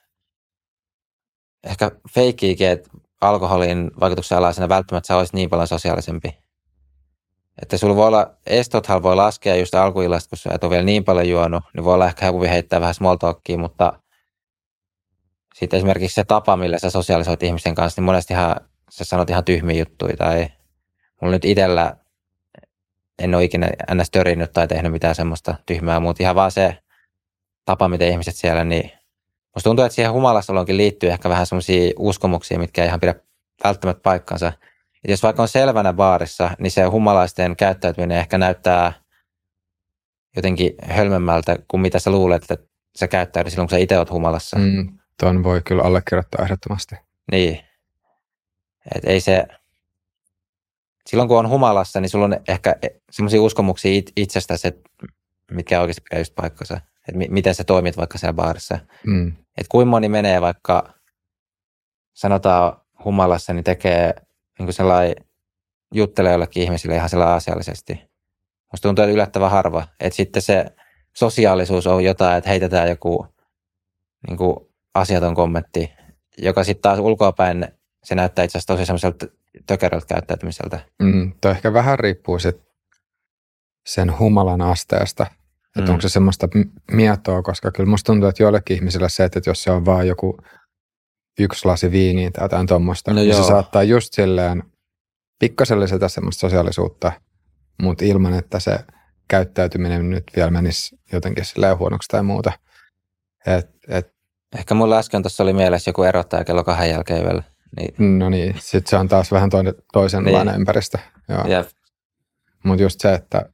ehkä feikkiäkin, että alkoholin vaikutuksen alaisena välttämättä sä olisit niin paljon sosiaalisempi. Että sulla voi olla, estothan voi laskea just alkuillasta, kun sä et ole vielä niin paljon juonut, niin voi olla ehkä joku heittää vähän small talkia, mutta sitten esimerkiksi se tapa, millä sä sosiaalisoit ihmisten kanssa, niin monesti sä sanot ihan tyhmiä juttuja tai mulla nyt itsellä en ole ikinä ns. Törinnyt tai tehnyt mitään semmoista tyhmää, mutta ihan vaan se tapa, miten ihmiset siellä, niin musta tuntuu, että siihen humalassaoloonkin liittyy ehkä vähän semmoisia uskomuksia, mitkä ei ihan pidä välttämättä paikkansa. Et jos vaikka on selvänä baarissa, niin se humalaisten käyttäytyminen ehkä näyttää jotenkin hölmemmältä kuin mitä sä luulet, että sä käyttäydy silloin, kun sä itse oot humalassa. Ton voi kyllä allekirjoittaa ehdottomasti. Niin. Et ei se, silloin kun on humalassa, niin sulla on ehkä semmoisia uskomuksia itsestäsi, mitkä oikeasti pitää just paikkansa. Että miten sä toimit vaikka siellä baarissa. Että kuinka moni menee vaikka, sanotaan humalassa, niin tekee niin sellainen, juttelee jollekin ihmisille ihan sellainen asiallisesti. Musta tuntuu, että yllättävän harva. Että sitten se sosiaalisuus on jotain, että heitetään joku niin kuin asiaton kommentti, joka sitten taas ulkoapäin se näyttää itse asiassa tosi semmoiselta tökeröltä käyttäytymiseltä. Toi ehkä vähän riippuu sen humalan asteesta, että onko se semmoista mietoa, koska kyllä musta tuntuu, että joillekin ihmisille se, että jos se on vaan joku yksi lasi viiniä tai jotain tuommoista, niin se saattaa just silleen pikkasen lisätä semmoista sosiaalisuutta, mutta ilman, että se käyttäytyminen nyt vielä menisi jotenkin silleen huonoksi tai muuta. Ehkä mulla äsken tuossa oli mielessä joku erottaja kello 2 jälkeen vielä. Niin. No niin, sitten se on taas vähän toisenlainen niin. Ympäristö. Mutta just se, että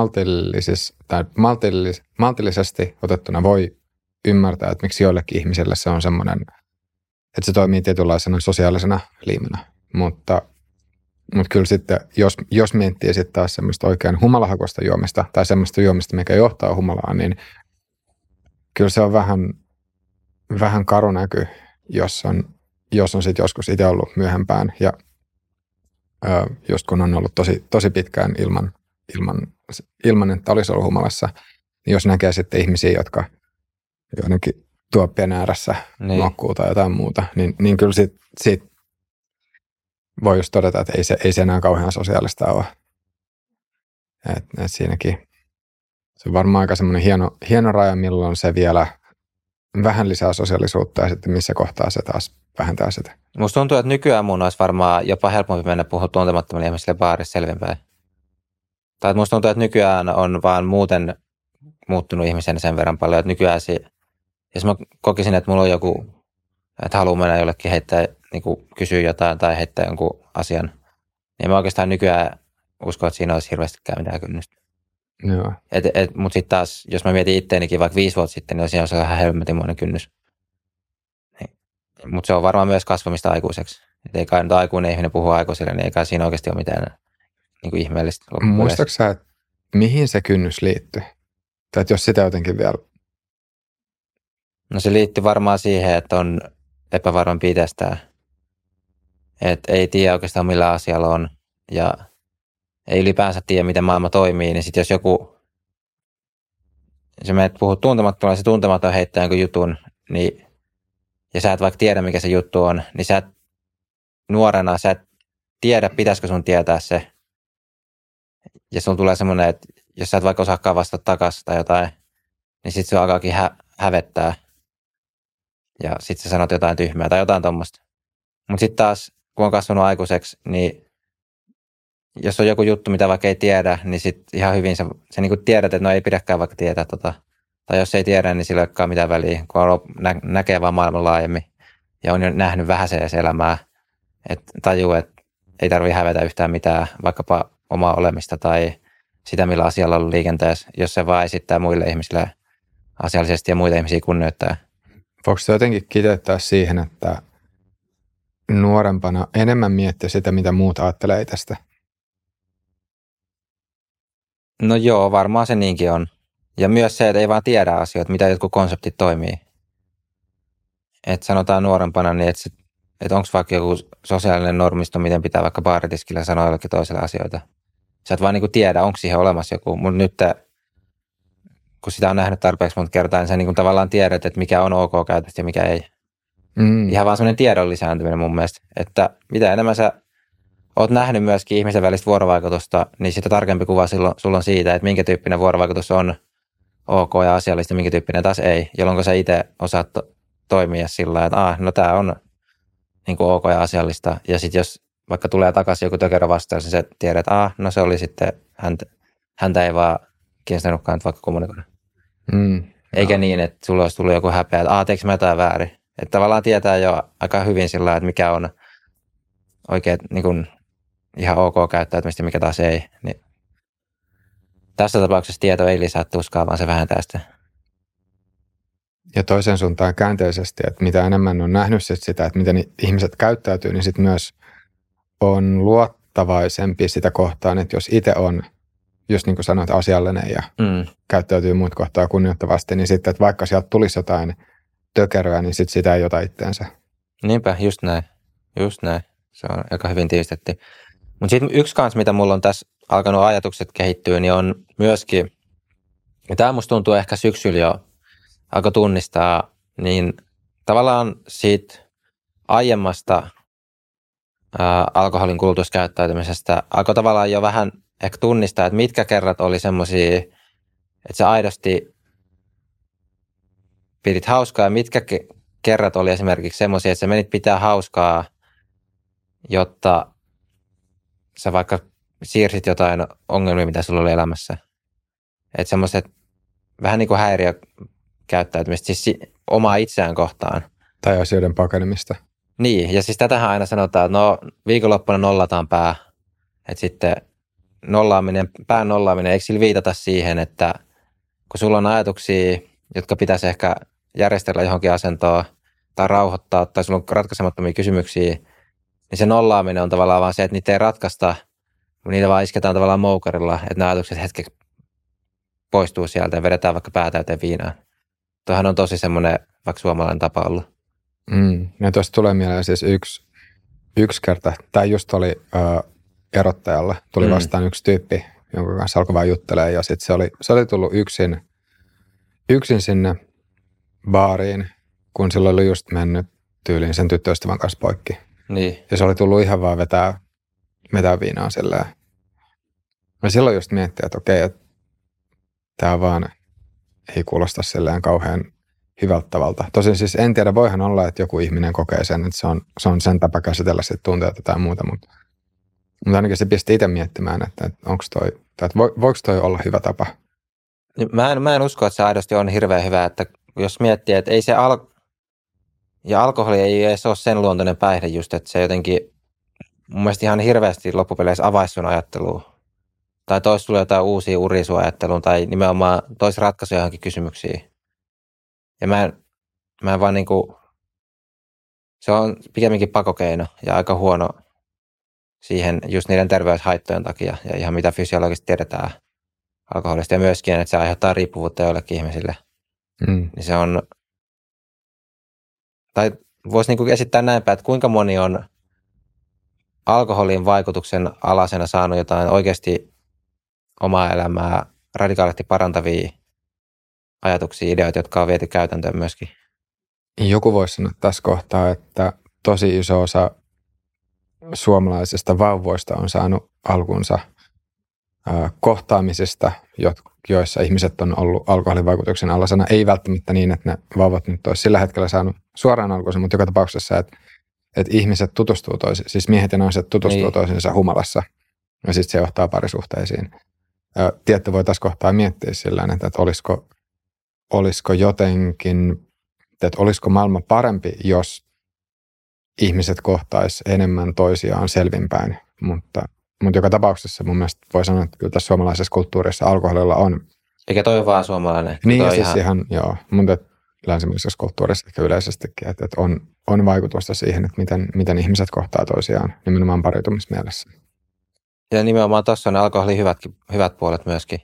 maltillisesti otettuna voi ymmärtää, että miksi joillekin ihmisille se on semmoinen, että se toimii tietynlaisena sosiaalisena liimana. Mutta kyllä sitten, jos miettii sitten taas semmoista oikein humalahakoista juomista tai semmoista juomista, mikä johtaa humalaan, niin kyllä se on vähän karu näky, jos on sitten joskus itse ollut myöhempään ja just kun on ollut tosi pitkään ilman, että olisi ollut humalassa, niin jos näkee sitten ihmisiä, jotka joidenkin tuoppien ääressä nuokkuu tai jotain muuta, niin kyllä siitä voi just todeta, että ei se enää kauhean sosiaalista ole. Et siinäkin se on varmaan aika semmoinen hieno raja, milloin se vielä vähän lisää sosiaalisuutta ja sitten missä kohtaa se taas vähentää sitä. Musta tuntuu, että nykyään mun olisi varmaan jopa helpompi mennä puhua tuntemattomille ihmisille baarissa selvinpäin. Tai musta tuntuu, että nykyään on vaan muuten muuttunut ihmisen sen verran paljon, että nykyään jos mä kokisin, että mulla on joku, että haluaa mennä jollekin heittää, niin kuin kysyä jotain tai heittää jonkun asian, niin mä oikeastaan nykyään uskon, että siinä olisi hirveästikään mitään kynnystä. Joo. Mutta sitten taas, jos mä mietin itteenikin vaikka 5 vuotta sitten, niin siinä olisi ihan helmetimoinen kynnys. Mutta se on varmaan myös kasvamista aikuiseksi. Et ei kai nyt aikuinen ihminen puhua aikuisille, niin ei kai siinä oikeasti ole mitään niin kuin ihmeellistä. Muistatko sä, että mihin se kynnys liittyy? Tai jos sitä jotenkin vielä... No se liittyy varmaan siihen, että on epävarmampi itsestään. Että ei tiedä oikeastaan millä asialla on ja ei ylipäänsä tiedä, miten maailma toimii. Niin sitten jos joku, jos menet puhut tuntemattomalla, se tuntematon heittää jonkun jutun, niin, ja sä et vaikka tiedä, mikä se juttu on, niin sä et nuorena, sä et tiedä, pitäisikö sun tietää se. Ja sulla tulee semmoinen, että jos sä et vaikka osaakaan vastata takaisin tai jotain, niin sitten se alkaakin hävettää. Ja sitten sä sanot jotain tyhmää tai jotain tommoista. Mutta sitten taas, kun on kasvanut aikuiseksi, niin jos on joku juttu, mitä vaikka ei tiedä, niin sitten ihan hyvin sä niinku tiedät, että no ei pidäkään vaikka tietää tota. Tai jos ei tiedä, niin sillä ei olekaan mitään väliä, kun näkee vaan maailman laajemmin ja on jo nähnyt vähäsen elämää. Että tajuu, että ei tarvitse hävetä yhtään mitään, vaikkapa omaa olemista tai sitä, millä asialla on ollut liikenteessä, jos se vaan esittää muille ihmisille asiallisesti ja muita ihmisiä kunnioittaa. Voiko se jotenkin kiteyttää siihen, että nuorempana enemmän miettiä sitä, mitä muut ajattelee tästä? No joo, varmaan se niinkin on. Ja myös se, että ei vaan tiedä asioita, mitä jotkut konseptit toimii. Että sanotaan nuorempana, niin että onko vaikka joku sosiaalinen normisto, miten pitää vaikka baaritiskillä sanoa jollekin toiselle asioita. Sä et vaan niinku tiedä, onko siihen olemassa joku. Mutta nyt, kun sitä on nähnyt tarpeeksi monta kertaa, niin sä niinku tavallaan tiedät, että mikä on ok käytöstä ja mikä ei. Ihan vaan semmoinen tiedon lisääntyminen mun mielestä. Että mitä enemmän sä oot nähnyt myöskin ihmisen välistä vuorovaikutusta, niin sitä tarkempi kuva sulla on siitä, että minkä tyyppinen vuorovaikutus on ok ja asiallista, minkä tyyppinen taas ei. Jolloin sä itse osaat toimia sillä lailla, että no tää on niin kuin ok ja asiallista. Ja sitten jos vaikka tulee takaisin joku tökerö vastaan, niin sä tiedät, että no se oli sitten, häntä ei vaan kiinnostanutkaan vaikka kommunikoida. Eikä niin, että sulla olisi tullut joku häpeä, että teekö mä jotain väärin. Että tavallaan tietää jo aika hyvin sillä lailla, että mikä on oikein niin kuin ihan ok käyttäytymistä, mikä taas ei. Niin tässä tapauksessa tieto ei lisää tuskaa, vaan se vähentää sitä. Ja toisen suuntaan käänteisesti, että mitä enemmän on nähnyt sitä, että miten ihmiset käyttäytyy, niin sitten myös on luottavaisempi sitä kohtaan, että jos itse on, just niin kuin sanoit, asiallinen ja käyttäytyy muut kohtaa kunnioittavasti, niin sitten, että vaikka sieltä tulisi jotain tökeröä, niin sitten sitä ei ota itteensä. Niinpä, just näin. Se on aika hyvin tiivistetty. Mutta sitten yksi kanssa, mitä mulla on tässä alkanut ajatukset kehittyä, niin on myöskin, ja tämä musta tuntuu ehkä syksyllä jo alkoi tunnistaa, niin tavallaan siitä aiemmasta alkoholin kulutuskäyttäytymisestä alkoi tavallaan jo vähän ehkä tunnistaa, että mitkä kerrat oli semmoisia, että sä aidosti pidit hauskaa ja mitkä kerrat oli esimerkiksi semmoisia, että sä menit pitää hauskaa, jotta sä vaikka siirsit jotain ongelmia, mitä sulla oli elämässä. Että semmoiset vähän niin kuin häiriökäyttäytymistä, siis omaa itseään kohtaan. Tai asioiden pakenemista. Niin, ja siis tätähän aina sanotaan, että no viikonloppuna nollataan pää. Että sitten pään nollaaminen, eikö sillä viitata siihen, että kun sulla on ajatuksia, jotka pitäisi ehkä järjestellä johonkin asentoon tai rauhoittaa, tai sulla on ratkaisemattomia kysymyksiä, niin se nollaaminen on tavallaan vaan se, että niitä ei ratkaista, mutta niitä vaan isketään tavallaan moukarilla, että ne ajatukset hetkeksi poistuu sieltä ja vedetään vaikka päätäyteen viinaan. Tuohan on tosi semmoinen vaikka suomalainen tapa ollut. Ja tuosta tulee mieleen siis yksi kerta, tämä just oli erottajalla, tuli vastaan yksi tyyppi, jonka kanssa alkoi vaan juttelemaan, ja sitten se oli tullut yksin sinne baariin, kun sillä oli just mennyt tyyliin sen tyttöystävän kanssa poikki. Niin. Ja se oli tullut ihan vaan vetää viinaa silleen. Ja silloin just miettii, että okei, että tämä vaan ei kuulosta silleen kauhean hyvältä tavalta. Tosin siis en tiedä, voihan olla, että joku ihminen kokee sen, että se on sen tapa käsitellä sit tunteita tai muuta, mutta ainakin se pisti itse miettimään, että onko toi, tai että voiko toi olla hyvä tapa. Mä en usko, että se aidosti on hirveän hyvä, että jos miettii, että ei se ja alkoholi ei edes ole sen luontoinen päihde just, että se jotenkin mun mielestä ihan hirveästi loppupeleissä avaisi sun ajattelua. Tai toisi sulle jotain uusia uria sun ajatteluun, tai nimenomaan toisi ratkaisuja johonkin kysymyksiin. Ja mä en vaan niinku, se on pikemminkin pakokeino ja aika huono siihen just niiden terveyshaittojen takia ja ihan mitä fysiologisesti tiedetään alkoholista. Ja myöskin, että se aiheuttaa riippuvuutta joillekin ihmisille. Niin se on, tai voisi niinku esittää näinpä, että kuinka moni on alkoholin vaikutuksen alasena saanut jotain oikeasti omaa elämää radikaalisti parantavia ajatuksia, ideoita, jotka on viety käytäntöön myöskin. Joku voisi sanoa tässä kohtaa, että tosi iso osa suomalaisista vauvoista on saanut alkunsa kohtaamisista, joissa ihmiset on ollut alkoholin vaikutuksen alasena. Ei välttämättä niin, että ne vauvat nyt olisi sillä hetkellä saanut suoraan alkunsa, mutta joka tapauksessa, että ihmiset tutustuu toisiinsa, siis miehet ja naiset tutustuu toisiinsa humalassa, ja sitten se johtaa parisuhteisiin. Tietty voi tässä kohtaa miettiä sillä että olisiko jotenkin, että olisiko maailma parempi, jos ihmiset kohtaisi enemmän toisiaan selvinpäin, mutta joka tapauksessa mun mielestä voi sanoa, että kyllä tässä suomalaisessa kulttuurissa alkoholilla on. Eikä toi vaan suomalainen. Niin ja siis ihan joo, mutta länsimaisessa kulttuurissa ehkä yleisestikin, että on vaikutusta siihen, että miten ihmiset kohtaa toisiaan nimenomaan pariutumismielessä. Ja nimenomaan tuossa on alkoholin hyvät puolet myöskin.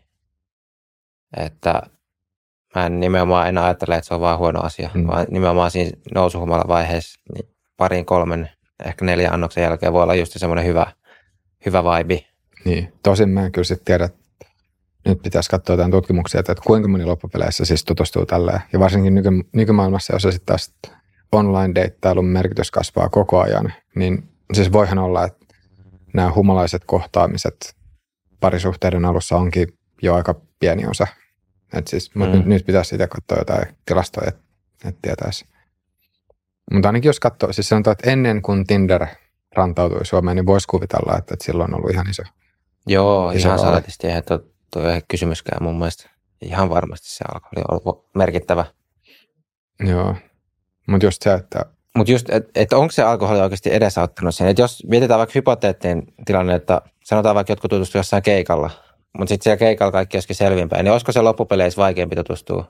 Että mä en nimenomaan en ajattele, että se on vaan huono asia, vaan nimenomaan siinä nousuhumalavaiheessa niin 2, 3, ehkä 4 annoksen jälkeen voi olla just semmoinen hyvä vibe. Niin, tosin mä en kyllä sitten tiedä, nyt pitäisi katsoa jotain tutkimuksia, että kuinka moni loppupeleissä siis tutustuu tälleen. Ja varsinkin nykymaailmassa, jos sitten taas online-deittailun merkitys kasvaa koko ajan, niin siis voihan olla, että nämä humalaiset kohtaamiset parisuhteiden alussa onkin jo aika pieni osa. Siis, nyt pitäisi itse katsoa jotain tilastoja, että tietäisi. Mutta ainakin jos katsoo, siis sanotaan, että ennen kuin Tinder rantautui Suomeen, niin voisi kuvitella, että silloin on ollut ihan iso. Joo, ihan salatisti. Eihän tuo ei ole kysymyskään mun mielestä. Ihan varmasti se alkoholi on ollut merkittävä. Joo, mutta just se, että... Mutta just, että onko se alkoholi oikeasti edesauttanut sen? Että jos mietitään vaikka hypoteettinen tilanne, että sanotaan vaikka jotkut tutustuu jossain keikalla, mutta sitten siellä keikalla kaikki olisikin selvinpäin, niin olisiko se loppupeleissä vaikeampi tutustua?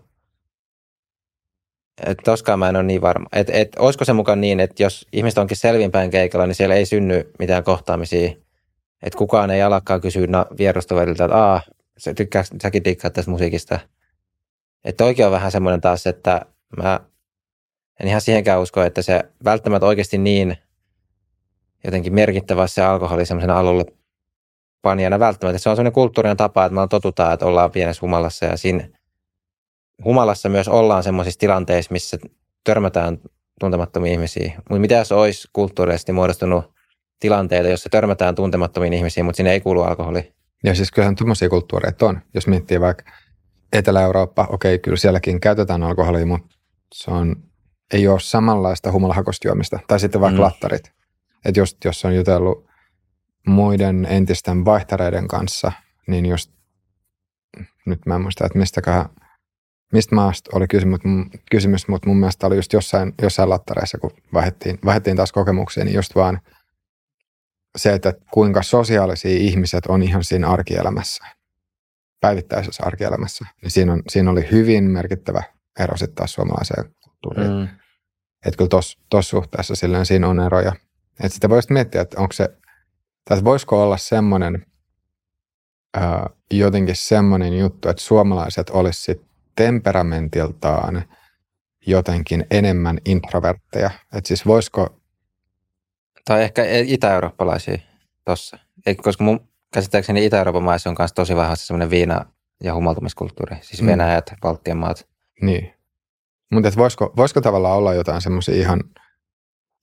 Että toskaan mä en ole niin varma. Että olisiko se mukaan niin, että jos ihmiset onkin selvinpäin keikalla, niin siellä ei synny mitään kohtaamisia. Että kukaan ei alakaan kysyä vierustoverilta, että säkin tikkaat tästä musiikista. Että oikein on vähän semmoinen taas, että mä en ihan siihenkään usko, että se välttämättä oikeasti niin jotenkin merkittävä se alkoholi semmoisena alulle panijana välttämättä. Se on semmoinen kulttuurinen tapa, että me totutaan, että ollaan pienessä humalassa ja siinä humalassa myös ollaan semmoisissa tilanteissa, missä törmätään tuntemattomia ihmisiä. Mutta mitä jos olisi kulttuurisesti muodostunut tilanteita, jossa törmätään tuntemattomiin ihmisiin, mutta sinne ei kuulu alkoholi? Ja siis kyllähän tuommoisia kulttuureita on. Jos miettii vaikka Etelä-Eurooppa, okei, kyllä sielläkin käytetään alkoholia, mutta ei ole samanlaista humalahakosta juomista. Tai sitten vaikka lattarit. Että just jos on jutellut muiden entisten vaihtareiden kanssa, niin just, nyt mä en muista, että mistä maasta oli kysymys, mutta mun mielestä oli just jossain lattareissa, kun vaihdettiin taas kokemuksia, niin just vaan se, että kuinka sosiaalisia ihmiset on ihan siinä arkielämässä, päivittäisessä arkielämässä, niin siinä oli hyvin merkittävä ero sitten taas suomalaiseen kulttuuriin. Että kyllä tuossa suhteessa silleen siinä on eroja. Että sitä voisi miettiä, että onko se, tai voisiko olla semmoinen jotenkin semmoinen juttu, että suomalaiset olisi sitten temperamentiltaan jotenkin enemmän introvertteja. Että siis voisiko... Tai ehkä itä-eurooppalaisia tuossa. Koska mun käsittääkseni Itä-Euroopan maissa on myös tosi vahvasti semmoinen viina- ja humaltumiskulttuuri. Siis Venäjät, Baltian maat. Niin. Mutta voisiko tavallaan olla jotain semmoisia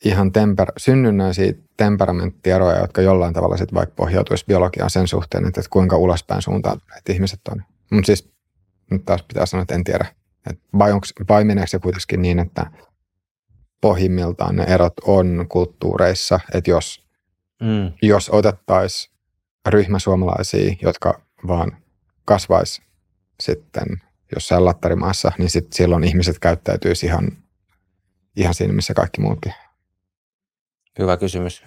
ihan synnynnäisiä temperamenttieroja, jotka jollain tavalla sitten vaikka pohjautuisi biologiaan sen suhteen, että kuinka ulospäin suuntautuneet ihmiset on. Mutta siis nyt taas pitää sanoa, että en tiedä. Vai meneekö se kuitenkin niin, että pohjimmiltaan ne erot on kulttuureissa, että jos otettaisiin ryhmä suomalaisia, jotka vaan kasvaisi sitten jossain lattarimaassa, niin sitten silloin ihmiset käyttäytyisi ihan siinä, missä kaikki muutkin. Hyvä kysymys.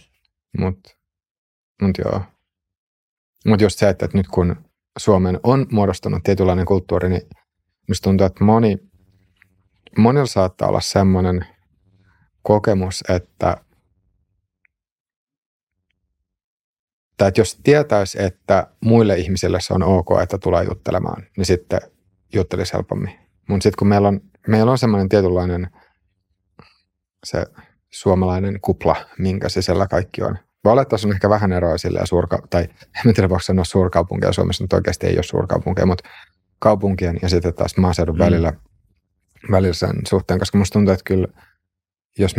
Mut joo. Mut just se, että nyt kun Suomeen on muodostunut tietynlainen kulttuuri, niin musta tuntuu, että monilla saattaa olla semmoinen kokemus, että jos tietäisi, että muille ihmisille se on ok, että tulee juttelemaan, niin sitten juttelisi helpommin. Mutta sitten kun meillä on semmoinen tietynlainen se suomalainen kupla, minkä sisällä kaikki on. Voi olla, että tässä on ehkä vähän eroa silleen tai en tiedä, voiko sanoa suurkaupunkeja Suomessa, mutta oikeasti ei ole suurkaupunkeja, mutta kaupunkien ja sitten taas maaseudun välillä sen suhteen, koska musta tuntuu, että kyllä, jos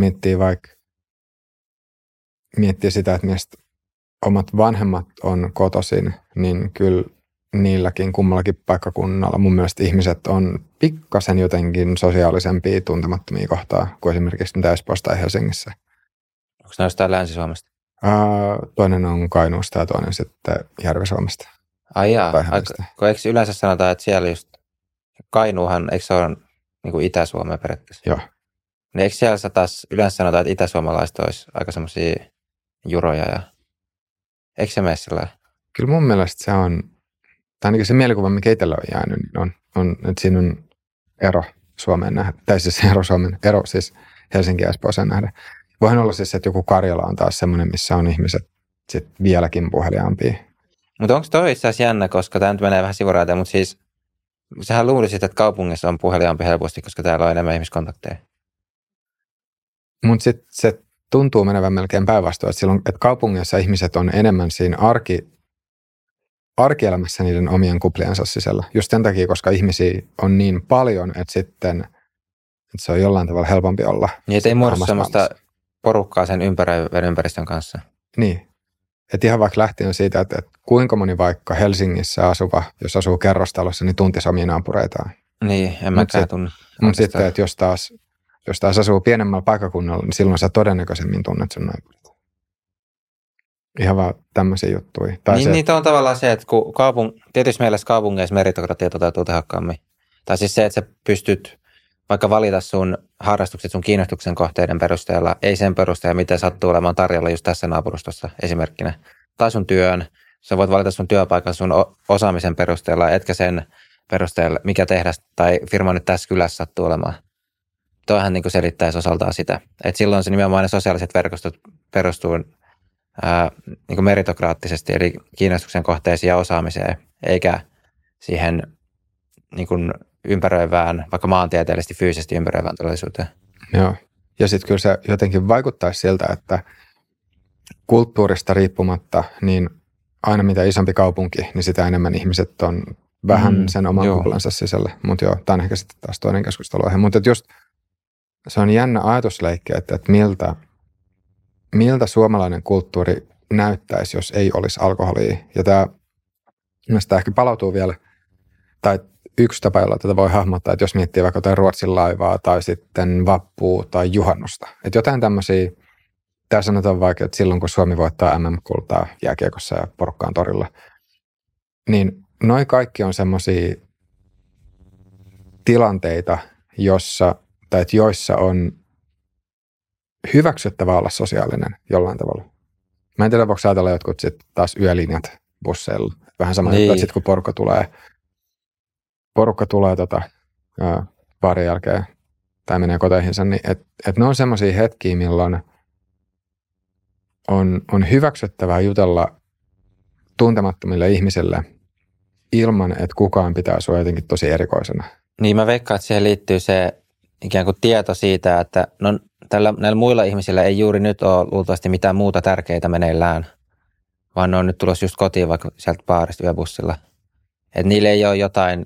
miettii sitä, että mistä omat vanhemmat on kotoisin, niin kyllä niilläkin kummallakin paikkakunnalla mun mielestä ihmiset on pikkasen jotenkin sosiaalisempia tuntemattomia kohtaa kuin esimerkiksi mitä Espoossa tai Helsingissä. Onko nämä jostain Länsi-Suomesta? Toinen on Kainuusta ja toinen sitten Järvi-Suomesta. Ai jaa, eikö yleensä sanotaan, että siellä just Kainuuhan, eikö se ole niin kuin Itä-Suomea periaatteessa? Joo. Niin eikö siellä taas yleensä sanotaan, että itäsuomalaiset olisi aika semmoisia juroja ja eikö se mene sillä? Kyllä mun mielestä se on, tai ainakin se mielikuva, mikä itsellä on jäänyt, niin on, että siinä on ero Suomeen nähdä, tai siis ero siis Helsinki ja Espooseen nähdä. Voihan olla siis, että joku Karjala on taas semmoinen, missä on ihmiset sit vieläkin puheliaampia. Mutta onko toi itse asiassa jännä, koska tämä nyt menee vähän sivuraiteen, mutta siis sähän luulisit, että kaupungissa on puheliaampi helposti, koska täällä on enemmän ihmiskontakteja. Mutta sitten se tuntuu menevän melkein päinvastoin, että kaupungeissa ihmiset on enemmän siinä arkielämässä niiden omien kupliensa sisällä. Just sen takia, koska ihmisiä on niin paljon, että sitten että se on jollain tavalla helpompi olla. Niin, ei muodostu semmoista porukkaa sen ympäröivän ympäristön kanssa. Niin. Että ihan vaikka lähtien siitä, että kuinka moni vaikka Helsingissä asuva, jos asuu kerrostalossa, niin tuntisi omia naapureitaan. Niin, en mäkään tunne. Mutta sitten, että jos taas asuu pienemmällä paikkakunnalla, niin silloin sä todennäköisemmin tunnet sun naapurit. Ihan vaan tämmöisiä juttuja. Niin on tavallaan se, että kun tietysti mielessä kaupungeissa meritokratia toteutuu tehokkaammin. Tai siis se, että sä pystyt vaikka valita sun harrastukset sun kiinnostuksen kohteiden perusteella, ei sen perusteella, miten sattuu olemaan tarjolla just tässä naapurustossa esimerkkinä. Tai sun työn. Sä voit valita sun työpaikan sun osaamisen perusteella, etkä sen perusteella, mikä tehdas tai firma nyt tässä kylässä sattuu olemaan. Toihan niin kuin selittäisi osaltaan sitä. Että silloin se nimenomaan ne sosiaaliset verkostot perustuu niin kuin meritokraattisesti, eli kiinnostuksen kohteisiin ja osaamiseen, eikä siihen niin kuin ympäröivään, vaikka maantieteellisesti fyysisesti ympäröivään todellisuuteen. Joo, ja sitten kyllä se jotenkin vaikuttaisi siltä, että kulttuurista riippumatta, niin aina mitä isompi kaupunki, niin sitä enemmän ihmiset on vähän sen oman kuplansa sisällä. Mutta joo, tämä on ehkä sitten taas toinen keskustelu. Mutta just se on jännä ajatusleikki, että miltä suomalainen kulttuuri näyttäisi, jos ei olisi alkoholia. Ja tämä ehkä palautuu vielä, tai yksi tapa, jolla tätä voi hahmottaa, että jos miettii vaikka jotain Ruotsin laivaa tai sitten vappua tai juhannusta. Että jotain tämmöisiä, tämä sanotaan vaikka, että silloin kun Suomi voittaa MM-kultaa jääkiekossa ja porukkaan torilla, niin noi kaikki on semmoisia tilanteita, joissa on hyväksyttävää olla sosiaalinen jollain tavalla. Mä en tiedä, voiko ajatella jotkut sit taas yölinjat busseilla. Vähän sama, että sitten kun porukka tulee baarin jälkeen tai menee koteihinsa, niin et ne on semmoisia hetkiä, milloin on hyväksyttävää jutella tuntemattomille ihmisille ilman, että kukaan pitää sua jotenkin tosi erikoisena. Niin mä veikkaan, että siihen liittyy se ikään kuin tieto siitä, että näillä muilla ihmisillä ei juuri nyt ole luultavasti mitään muuta tärkeitä meneillään, vaan ne on nyt tulossa just kotiin vaikka sieltä baarista yöbussilla. Että niillä ei ole jotain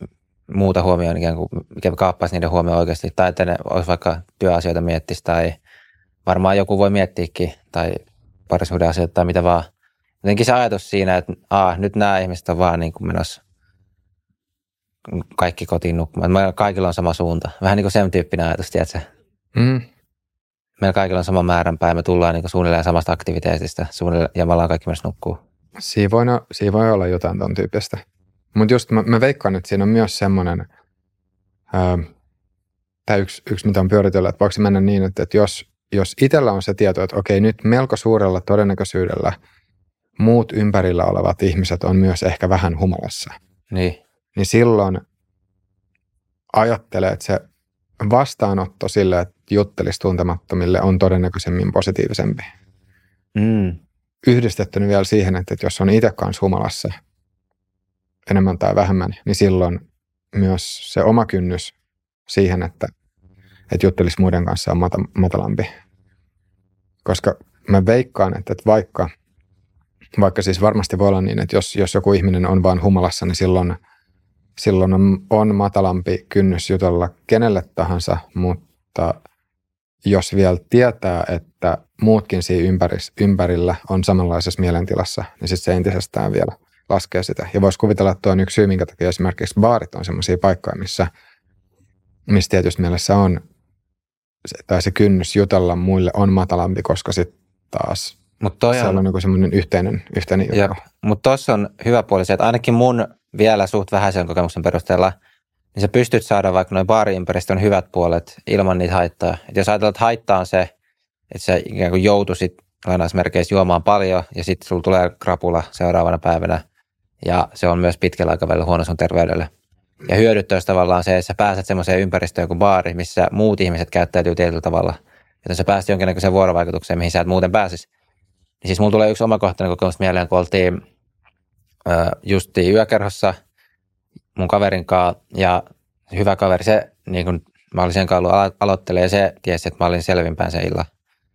muuta huomioon, ikään kuin, mikä kaappaisi niiden huomioon oikeasti, tai että ne olisi vaikka työasioita miettisi tai varmaan joku voi miettiäkin, tai parisuuden asioita tai mitä vaan. Jotenkin se ajatus siinä, että nyt nämä ihmiset on vaan niin kuin menossa kaikki kotiin nukkumaan. Meillä kaikilla on sama suunta. Vähän niin kuin sen tyyppinen ajatus, tiedätkö? Meillä kaikilla on sama määränpää ja me tullaan niin kuin suunnilleen samasta aktiviteetista ja me ollaan kaikki menossa nukkuu. Siinä voi olla jotain ton tyyppistä. Mutta just mä veikkaan, että siinä on myös semmoinen, tämä yksi mitä on pyöritellyt, että voiko se mennä niin, että jos itsellä on se tieto, että okei, nyt melko suurella todennäköisyydellä muut ympärillä olevat ihmiset on myös ehkä vähän humalassa. Niin silloin ajattelee, että se vastaanotto sille, että juttelisi tuntemattomille, on todennäköisemmin positiivisempi. Yhdistettynä vielä siihen, että jos on itse kanssa humalassa enemmän tai vähemmän, niin silloin myös se oma kynnys siihen, että juttelisi muiden kanssa on matalampi. Koska mä veikkaan, että vaikka siis varmasti voi olla niin, että jos joku ihminen on vaan humalassa, niin silloin on matalampi kynnys jutella kenelle tahansa, mutta jos vielä tietää, että muutkin siinä ympärillä on samanlaisessa mielentilassa, niin sitten se entisestään vielä laskee sitä. Ja voisi kuvitella, että tuo on yksi syy, minkä takia esimerkiksi baarit on sellaisia paikkoja, missä tietysti mielessä on, tai se kynnys jutella muille on matalampi, koska sitten taas se on niin semmoinen yhteinen juttu. Mutta tuossa on hyvä puoli se, että ainakin mun vielä suht vähäisen kokemuksen perusteella, niin sä pystyt saada vaikka noin baariympäristön hyvät puolet ilman niitä haittaa. Et jos ajatellaan, että haittaa on se, että sä ikään kuin joutuisit lainausmerkeissä juomaan paljon ja sitten sulla tulee krapula seuraavana päivänä ja se on myös pitkällä aikavälillä huono sun terveydelle. Ja hyödyttäisi tavallaan se, että sä pääset semmoiseen ympäristöön kuin baari, missä muut ihmiset käyttäytyy tietyllä tavalla. Joten sä pääset jonkinnäköiseen vuorovaikutukseen, mihin sä et muuten pääsisi. Niin siis mulla tulee yksi omakohtainen kokemus mieleen, kun oltiin justiin yökerhossa mun kaverin kanssa ja hyvä kaveri, se niin kun mä olin sen kanssa ollut aloittelemaan ja se tiesi, että mä olin selvinpäin sen illan.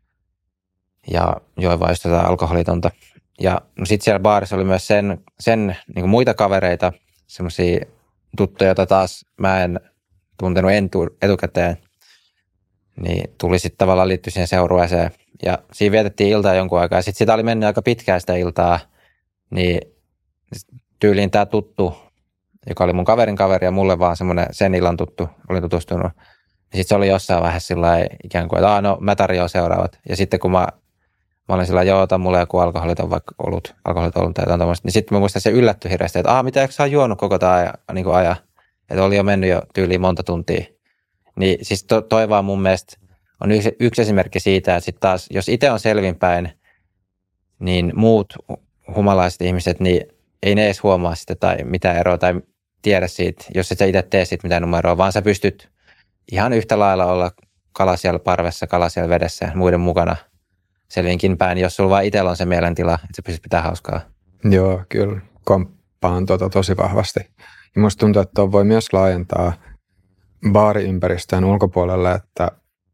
Ja join vaan just alkoholitonta. Ja sitten siellä baarissa oli myös sen niin muita kavereita, semmoisia tuttuja, joita taas mä en tuntenut etukäteen. Niin tuli sitten tavallaan liittyä siihen seurueeseen. Ja siinä vietettiin iltaa jonkun aikaa. Ja sitten sitä oli mennyt aika pitkään sitä iltaa. Niin tyyliin tämä tuttu, joka oli mun kaverin kaveri ja mulle vaan semmoinen sen illan tuttu, olin tutustunut. Ja sitten se oli jossain vaiheessa sillä ikään kuin, että mä tarjoan seuraavat. Ja sitten kun mä olin sillä joo, ota mulle joku alkoholiton vaikka alkoholiton tai jotain tommoista. Niin sitten mä muistan, se yllättyi hirveästi, että mitä eikö sä ole juonut koko tämä niin ajan? Että oli jo mennyt jo tyyliin monta tuntia. Niin siis toi vaan mun mielestä on yksi esimerkki siitä, että sitten taas, jos itse on selvinpäin, niin muut humalaiset ihmiset, niin ei ne edes huomaa sitä tai mitään eroa tai tiedä siitä, jos et sä itse tee siitä mitään numeroa, vaan sä pystyt ihan yhtä lailla olla kala siellä parvessa, kala siellä vedessä muiden mukana selvinkin päin, jos sulla vaan itsellä on se mielentila, että sä pystyt pitämään hauskaa. Joo, kyllä. Komppaan tosi vahvasti. Ja musta tuntuu, että tuo voi myös laajentaa baariympäristön ulkopuolelle, että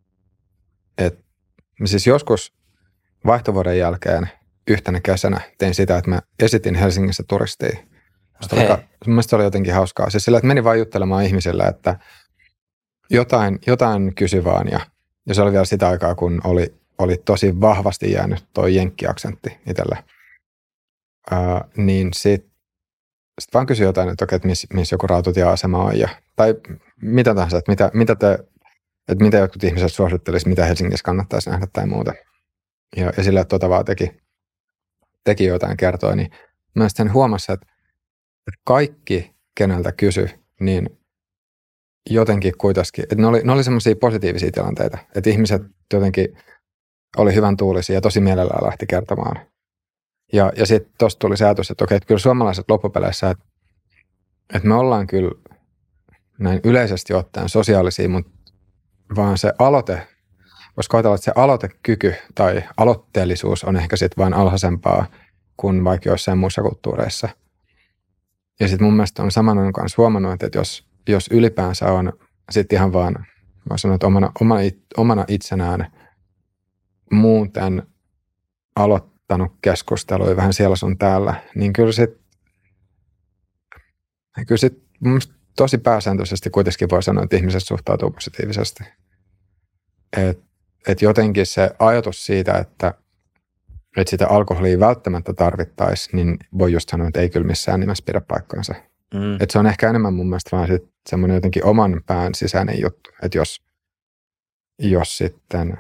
siis joskus vaihtovuoden jälkeen yhtenä kesänä tein sitä, että mä esitin Helsingissä turistia. Mielestäni se oli jotenkin hauskaa. Siis sillä, että meni vaan juttelemaan ihmisille, että jotain kysy vaan. Ja se oli vielä sitä aikaa, kun oli tosi vahvasti jäänyt toi jenkkiaksentti itselle. Niin sit vaan kysyi jotain, että okei, että missä joku rautatieasema on. Tai mitä tahansa, että mitä jotkut ihmiset suosittelisi, mitä Helsingissä kannattaisi nähdä tai muuta. Ja sillä, että vaan teki jotain kertoa, niin mä sitten huomasin, että kaikki, keneltä kysy, niin jotenkin kuitenkin, että ne oli semmoisia positiivisia tilanteita, että ihmiset jotenkin oli hyvän tuulisia ja tosi mielellään lähti kertomaan. Ja sitten tuosta tuli se ajatus, että okei, että kyllä suomalaiset loppupeleissä, että me ollaan kyllä näin yleisesti ottaen sosiaalisia, mutta vaan se aloite, voisi ajatella, että se aloitekyky tai aloitteellisuus on ehkä sitten vain alhaisempaa kuin vaikka joissain muissa kulttuureissa. Ja sitten mun mielestä on saman kanssa huomannut, että jos ylipäänsä on sitten ihan vaan, mä sanon, että omana itsenään muuten aloittanut keskustelua vähän siellä sun täällä, niin kyllä sitten mun mielestä tosi pääsääntöisesti kuitenkin voi sanoa, että ihmiset suhtautuu positiivisesti. että jotenkin se ajatus siitä, että sitä alkoholia välttämättä tarvittaisiin, niin voi just sanoa, että ei kyllä missään nimessä pidä paikkaansa. Että se on ehkä enemmän mun mielestä vaan semmoinen jotenkin oman pään sisäinen juttu, että jos sitten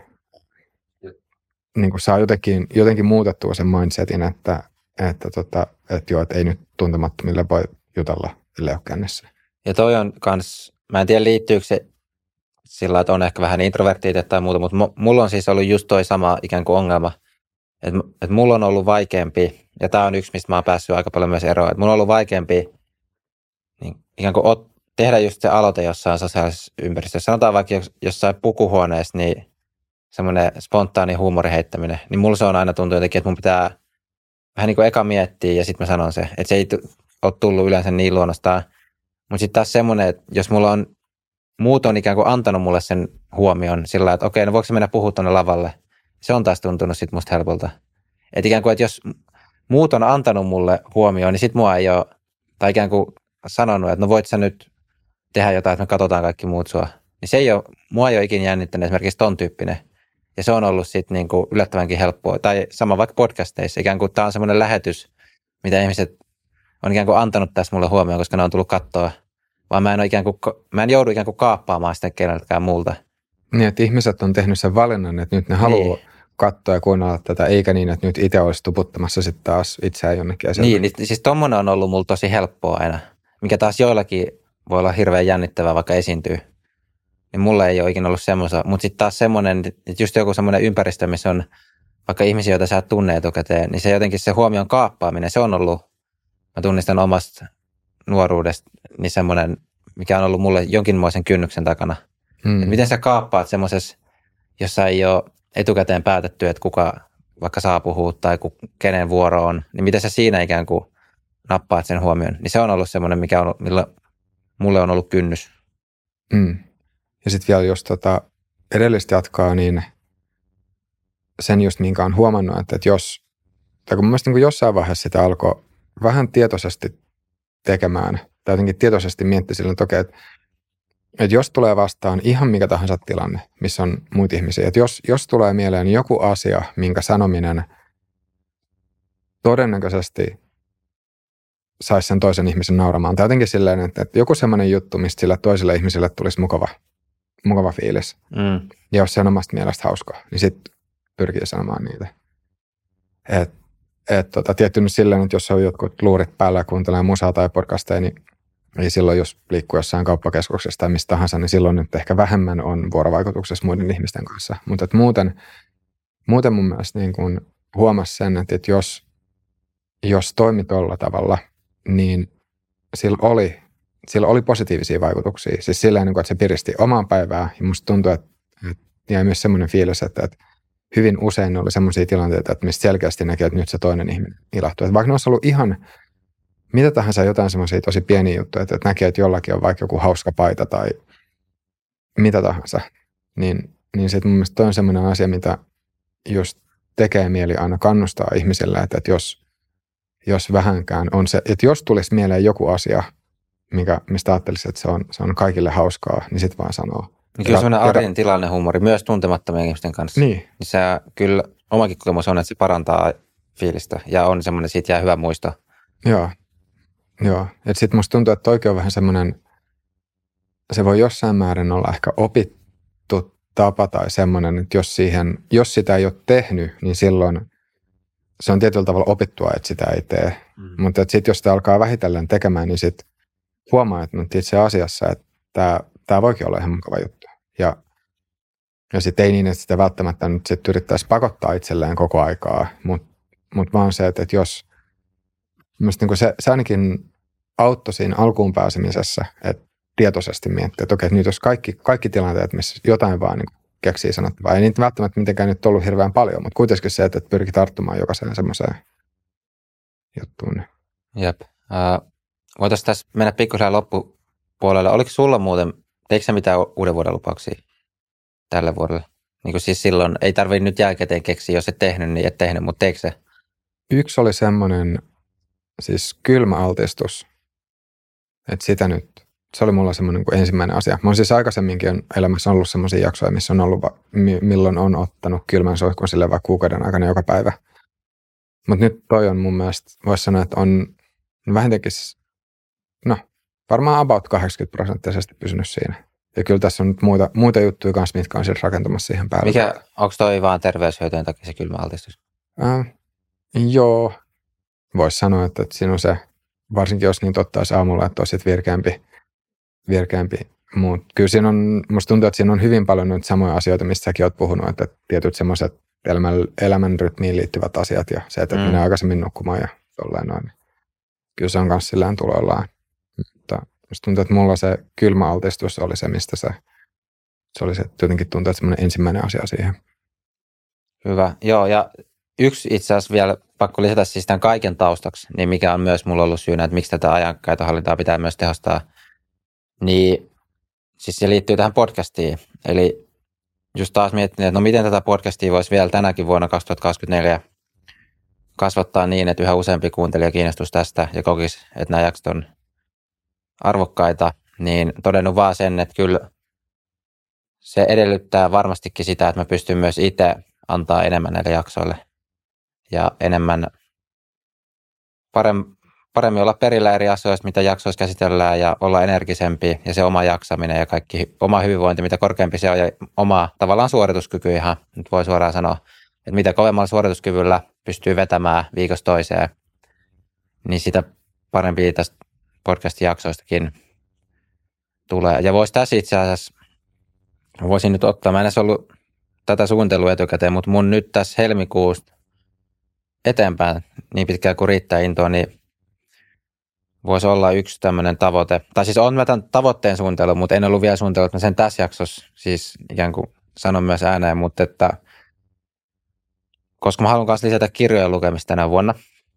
niin kuin saa jotenkin muutettua sen mindsetin, että joo, että ei nyt tuntemattomille voi jutella, ellei ole kännissä. Ja toi on kans, mä en tiedä liittyykö se sillä, että on ehkä vähän introvertiita tai muuta, mutta mulla on siis ollut just toi sama ikään kuin ongelma, että mulla on ollut vaikeampi, ja tää on yksi, mistä mä oon päässyt aika paljon myös eroon, että mulla on ollut vaikeampi niin ikään kuin tehdä just se aloite jossain sosiaalisessa ympäristössä. Sanotaan vaikka jossain pukuhuoneessa, niin semmoinen spontaani huumorin heittäminen, niin mulla se on aina tuntuu jotenkin, että mun pitää vähän niin kuin eka miettiä ja sitten mä sanon se, että se ei ole tullut yleensä niin luonnostaan. Mutta sitten taas semmoinen, että jos muut on ikään kuin antanut mulle sen huomion sillä lailla, että okei, no voiko se mennä puhua tuonne lavalle, se on taas tuntunut sitten musta helpolta. Että ikään kuin, että jos muut on antanut mulle huomioon, niin sitten mua ei ole, tai ikään kuin sanonut, että no voit sä nyt tehdä jotain, että me katsotaan kaikki muut sua. Niin se ei ole, mua ei ole ikinä jännittänyt esimerkiksi ton tyyppinen. Ja se on ollut sitten niinku yllättävänkin helppoa. Tai sama vaikka podcasteissa, ikään kuin tämä on semmoinen lähetys, mitä ihmiset on ikään kuin antanut tässä mulle huomioon, koska ne on tullut katsoa. Vaan mä en joudu ikään kuin kaappaamaan sitä keneltäkään muulta. Niin, että ihmiset on tehnyt sen valinnan, että nyt ne haluaa katsoa ja kuunnella tätä, eikä niin, että nyt itse olisi tuputtamassa sitten taas itseään jonnekin asialle. Niin, siis tommonen on ollut mulla tosi helppoa aina, mikä taas joillakin voi olla hirveän jännittävää, vaikka esiintyy. Niin mulla ei ole ikinä ollut semmoista, mutta sitten taas semmoinen, että just joku semmoinen ympäristö, missä on vaikka ihmisiä, joita sä et tunne etukäteen, niin se jotenkin se huomion kaappaaminen, se on ollut, mä tunnistan omasta nuoruudesta, niin semmoinen, mikä on ollut mulle jonkinmoisen kynnyksen takana. Miten sä kaappaat semmoisessa, jossa ei ole etukäteen päätetty, että kuka vaikka saa puhua tai kenen vuoro on, niin miten sä siinä ikään kuin nappaat sen huomioon. Niin se on ollut semmoinen, millä mulle on ollut kynnys. Ja sitten vielä jos edellistä jatkaa, niin sen just minkä on huomannut, että kun mun mielestä niin jossain vaiheessa sitä alkoi vähän tietoisesti tekemään, tai jotenkin tietoisesti miettiä silloin toki, että jos tulee vastaan ihan mikä tahansa tilanne, missä on muita ihmisiä, että jos tulee mieleen joku asia, minkä sanominen todennäköisesti saisi sen toisen ihmisen nauramaan, tai jotenkin silleen, että joku semmoinen juttu, mistä sille toiselle ihmiselle tulisi mukava fiilis, ja jos se on omasta mielestä hauskaa, niin sitten pyrkii sanomaan niitä. Tietty nyt silleen, että jos on jotkut luurit päällä ja kuuntelee musaa tai podcasteja, niin silloin jos liikkuu jossain kauppakeskuksessa tai mistä tahansa, niin silloin nyt ehkä vähemmän on vuorovaikutuksessa muiden ihmisten kanssa. Mutta muuten mun mielestä niin kun huomasi sen, että jos toimi tuolla tavalla, niin sillä oli positiivisia vaikutuksia. Siis silleen, että se piristi omaa päivää ja musta tuntui, että jäi myös semmoinen fiilis, että hyvin usein oli semmoisia tilanteita, että mistä selkeästi näkee, että nyt se toinen ihminen ilahtuu. Että vaikka ne olisi ollut ihan mitä tahansa jotain semmoisia tosi pieniä juttuja, että näkee, että jollakin on vaikka joku hauska paita tai mitä tahansa, niin sitten mun mielestä toi on semmoinen asia, mitä just tekee mieli aina kannustaa ihmisille, että jos vähänkään on se, että jos tulisi mieleen joku asia, mistä ajattelisi, että se on kaikille hauskaa, niin sitten vaan sanoo. Niin kyllä semmoinen arjen tilannehuumori myös tuntemattomien ihmisten kanssa. Niin se kyllä, omakin kokemus on, että se parantaa fiilistä ja on semmoinen, siitä jää hyvä muisto. Joo. Että sitten musta tuntuu, että toikin on vähän semmoinen, se voi jossain määrin olla ehkä opittu tapa tai semmoinen, että jos sitä ei ole tehnyt, niin silloin se on tietyllä tavalla opittua, että sitä ei tee. Mutta sitten jos sitä alkaa vähitellen tekemään, niin sitten huomaa, että itse asiassa, että tämä voikin olla ihan mukava juttu. Ja sitten ei niin, että sitä välttämättä nyt sitten yrittäisi pakottaa itselleen koko aikaa, mutta vaan se, että jos niin se ainakin auttoi siinä alkuun pääsemisessä, että tietoisesti miettii, että okei, että nyt jos kaikki tilanteet, missä jotain vaan niin keksii sanottavaa, ei niitä välttämättä mitenkään nyt ollut hirveän paljon, mutta kuitenkin se, että pyrki tarttumaan jokaiseen semmoiseen juttuun. Jep. Voitaisiin tässä mennä pikkuisen loppupuolelle. Oliko sulla muuten, teikö sä mitään uuden vuoden lupauksia tälle vuodelle? Niin kuin siis silloin, ei tarvitse nyt jälkikäteen keksiä, jos et tehnyt, niin et tehnyt, mutta teikö se? Yksi oli semmoinen siis kylmäaltistus, että sitä nyt se oli mulla semmoinen kuin ensimmäinen asia. Mä oon siis aikaisemminkin elämässä ollut semmoisia jaksoja, missä on ollut, milloin on ottanut kylmän suihkun sille vaikka kuukauden aikana joka päivä. Mutta nyt toi on mun mielestä, voisi sanoa, että on vähintäänkin, varmaan about 80% pysynyt siinä. Ja kyllä tässä on nyt muita juttuja kanssa, mitkä on sitten rakentumassa siihen päälle. Onko toi vaan terveyshyötyjen takia se kylmäaltistus? Joo, voisi sanoa, että siinä on se, varsinkin jos niin ottaisi aamulla, että olisi virkeämpi. Mutta kyllä siinä on, musta tuntuu, että siinä on hyvin paljon noita samoja asioita, mistä säkin olet puhunut, että tietyt semmoiset elämän rytmiin liittyvät asiat ja se, että menee aikaisemmin nukkumaan ja tolleen noin. Kyllä se on myös sillään tuloillaan. Mutta musta tuntuu, että mulla se kylmäaltistus oli se, mistä se oli se, jotenkin tuntuu, että semmoinen ensimmäinen asia siihen. Hyvä, joo, ja yksi itse asiassa vielä pakko lisätä siis tämän kaiken taustaksi, niin mikä on myös mulla ollut syynä, että miksi tätä ajankäytönhallintaa pitää myös tehostaa, niin siis se liittyy tähän podcastiin. Eli just taas miettinyt, että no miten tätä podcastia voisi vielä tänäkin vuonna 2024 kasvattaa niin, että yhä useampi kuuntelija kiinnostuisi tästä ja kokisi, että nämä jaksot on arvokkaita, niin todennut vaan sen, että kyllä se edellyttää varmastikin sitä, että mä pystyn myös itse antaa enemmän näille jaksoille ja enemmän paremmin olla perillä eri asioista, mitä jaksoissa käsitellään ja olla energisempi ja se oma jaksaminen ja kaikki oma hyvinvointi, mitä korkeampi se on ja oma tavallaan suorituskyky ihan, nyt voi suoraan sanoa, että mitä kovemmalla suorituskyvyllä pystyy vetämään viikosta toiseen, niin sitä parempi tästä podcastin jaksoistakin tulee. Ja voisi tässä itse asiassa, voisin nyt ottaa, mä en edes ollut tätä suunnittelua etukäteen, mutta mun nyt tässä helmikuusta eteenpäin, niin pitkään kuin riittää intoa, niin voisi olla yksi tämmöinen tavoite. Tai siis on mä tämän tavoitteen suunnitellut, mutta en ollut vielä suunnitellut, että mä sen tässä jaksossa siis ikään kuin sanon myös ääneen, mutta että koska mä haluan myös lisätä kirjojen lukemista tänä vuonna.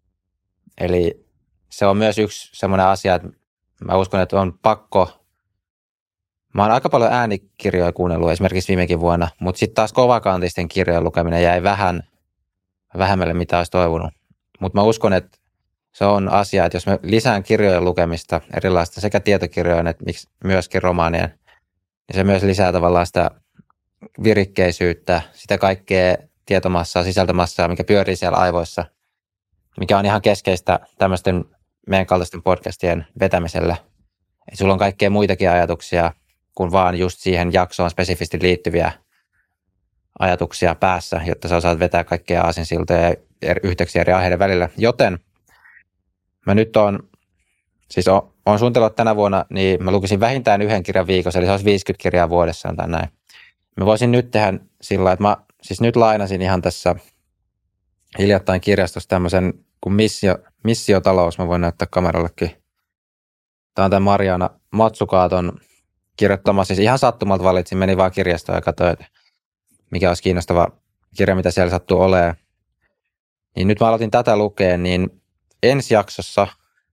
Eli se on myös yksi semmoinen asia, että mä uskon, että on pakko. Mä oon aika paljon äänikirjoja kuunnellut esimerkiksi viimekin vuonna, mutta sitten taas kovakantisten kirjojen lukeminen jäi vähemmälle, mitä olisi toivonut. Mutta mä uskon, että se on asia, että jos mä lisään kirjojen lukemista, erilaista sekä tietokirjojen että myöskin romaanien, niin se myös lisää tavallaan sitä virikkeisyyttä, sitä kaikkea tietomassaa, sisältömassaa, mikä pyörii siellä aivoissa, mikä on ihan keskeistä tämmöisten meidän kaltaisten podcastien vetämiselle. Et sulla on kaikkea muitakin ajatuksia kuin vaan just siihen jaksoon spesifisti liittyviä ajatuksia päässä, jotta sä osaat vetää kaikkea aasinsiltoja ja yhteyksiä eri aiheiden välillä. Joten mä nyt on suunnitellut tänä vuonna, niin mä lukisin vähintään 1 kirjan viikossa, eli se olisi 50 kirjaa vuodessa tai näin. Mä voisin nyt tehdä sillä, että mä siis nyt lainasin ihan tässä hiljattain kirjastossa tämmöisen kuin Missio-talous, mä voin näyttää kamerallekin. Tämä on tämä Mariana Matsukaaton kirjoittama, siis ihan sattumalta valitsin, meni vaan kirjastoon ja katsoin, mikä olisi kiinnostava kirja, mitä siellä sattuu olemaan. Niin nyt mä aloitin tätä lukea, niin ensi jaksossa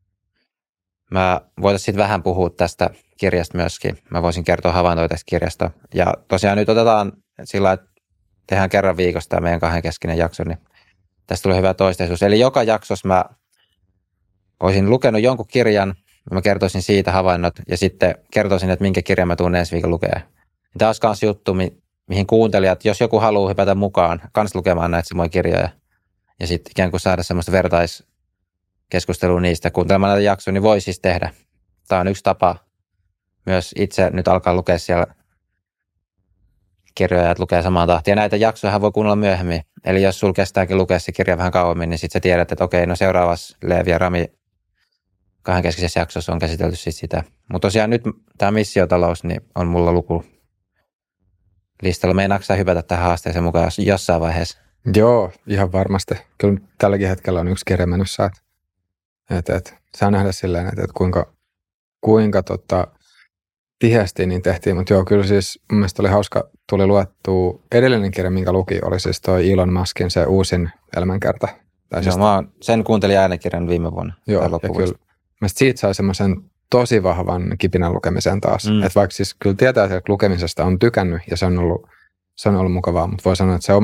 mä voitaisiin sitten vähän puhua tästä kirjasta myöskin. Mä voisin kertoa havaintoja tästä kirjasta. Ja tosiaan nyt otetaan sillä, että tehdään kerran viikossa tämä meidän kahdenkeskinen jakso, niin tästä tulee hyvä toisteisuus. Eli joka jaksossa mä olisin lukenut jonkun kirjan, mä kertoisin siitä havainnot ja sitten kertoisin, että minkä kirjan mä tuun ensi viikolla lukea. Tämä olisi myös juttu, mihin kuuntelijat, jos joku haluaa hypätä mukaan, kans lukemaan näitä samoja kirjoja ja sitten ikään kuin saada semmoista vertaiskeskustelua niistä, kuuntelemaan näitä jaksoja, niin voi siis tehdä. Tämä on yksi tapa myös itse nyt alkaa lukea siellä kirjoja, että lukee samaan tahtiin. Ja näitä jaksoja voi kuunnella myöhemmin. Eli jos sulla kestääkin lukea se kirja vähän kauemmin, niin sitten sä tiedät, että okei, no seuraavassa Leevi ja Rami kahdenkeskisessä jaksossa on käsitelty sitä. Mutta tosiaan nyt tämä Missio-talous niin on mulla luku listalla. Meinaatko sä hypätä tähän haasteeseen mukaan jossain vaiheessa? Joo, ihan varmasti. Kyllä tälläkin hetkellä on yksi kirja menossa, että saa nähdä silleen, että kuinka tiheästi niin tehtiin, mutta joo, kyllä siis mun mielestä oli hauska, tuli luettua edellinen kirja, minkä luki, oli siis toi Elon Muskin se uusin elämänkerta. Joo, mä sen kuuntelin äänikirjan viime vuonna. Joo, ja kyllä siitä sai semmoisen tosi vahvan kipinän lukemisen taas. Että vaikka siis kyllä tietää, että lukemisesta on tykännyt ja se on ollut mukavaa, mutta voi sanoa, että se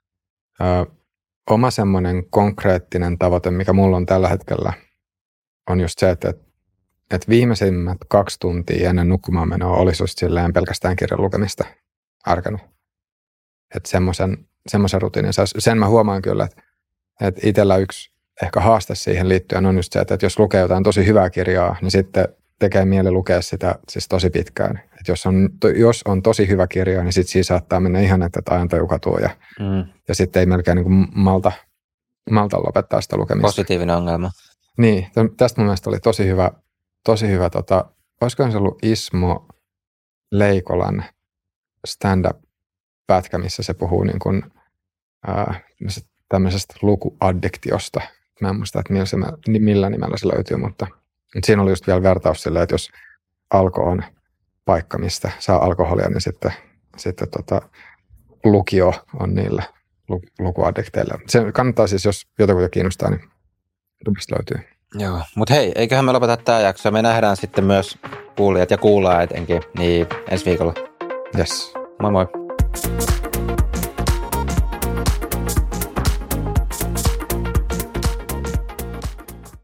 oma semmoinen konkreettinen tavoite, mikä mulla on tällä hetkellä, on just se, että että viimeisimmät 2 tuntia ennen nukkumaan menoa olisi just silleen pelkästään kirjan lukemista arkana. Että semmoisen rutiinin saisi. Sen mä huomaan kyllä, että itsellä yksi ehkä haaste siihen liittyen on just se, että jos lukee jotain tosi hyvää kirjaa, niin sitten tekee mieli lukea sitä siis tosi pitkään. Että jos on tosi hyvä kirja, niin sitten siinä saattaa mennä ihan, että ajantaju katuu ja sitten ei melkein niin kuin malta lopettaa sitä lukemista. Positiivinen ongelma. Niin, tästä mun mielestä oli tosi hyvä olisikohan se ollut Ismo Leikolan stand-up-pätkä, missä se puhuu niin kuin, tämmöisestä lukuaddiktiosta. Mä en muista, että millä nimellä se löytyy, mutta siinä oli just vielä vertaus silleen, että jos alko on paikka, mistä saa alkoholia, niin sitten lukio on niille lukuaddikteille. Se kannattaa siis, jos jotakuta kiinnostaa, niin tubista löytyy. Joo, mutta hei, eiköhän me lopeta tämä jakso. Me nähdään sitten myös kuulijat ja kuulaa etenkin niin ensi viikolla. Yes. Moi moi.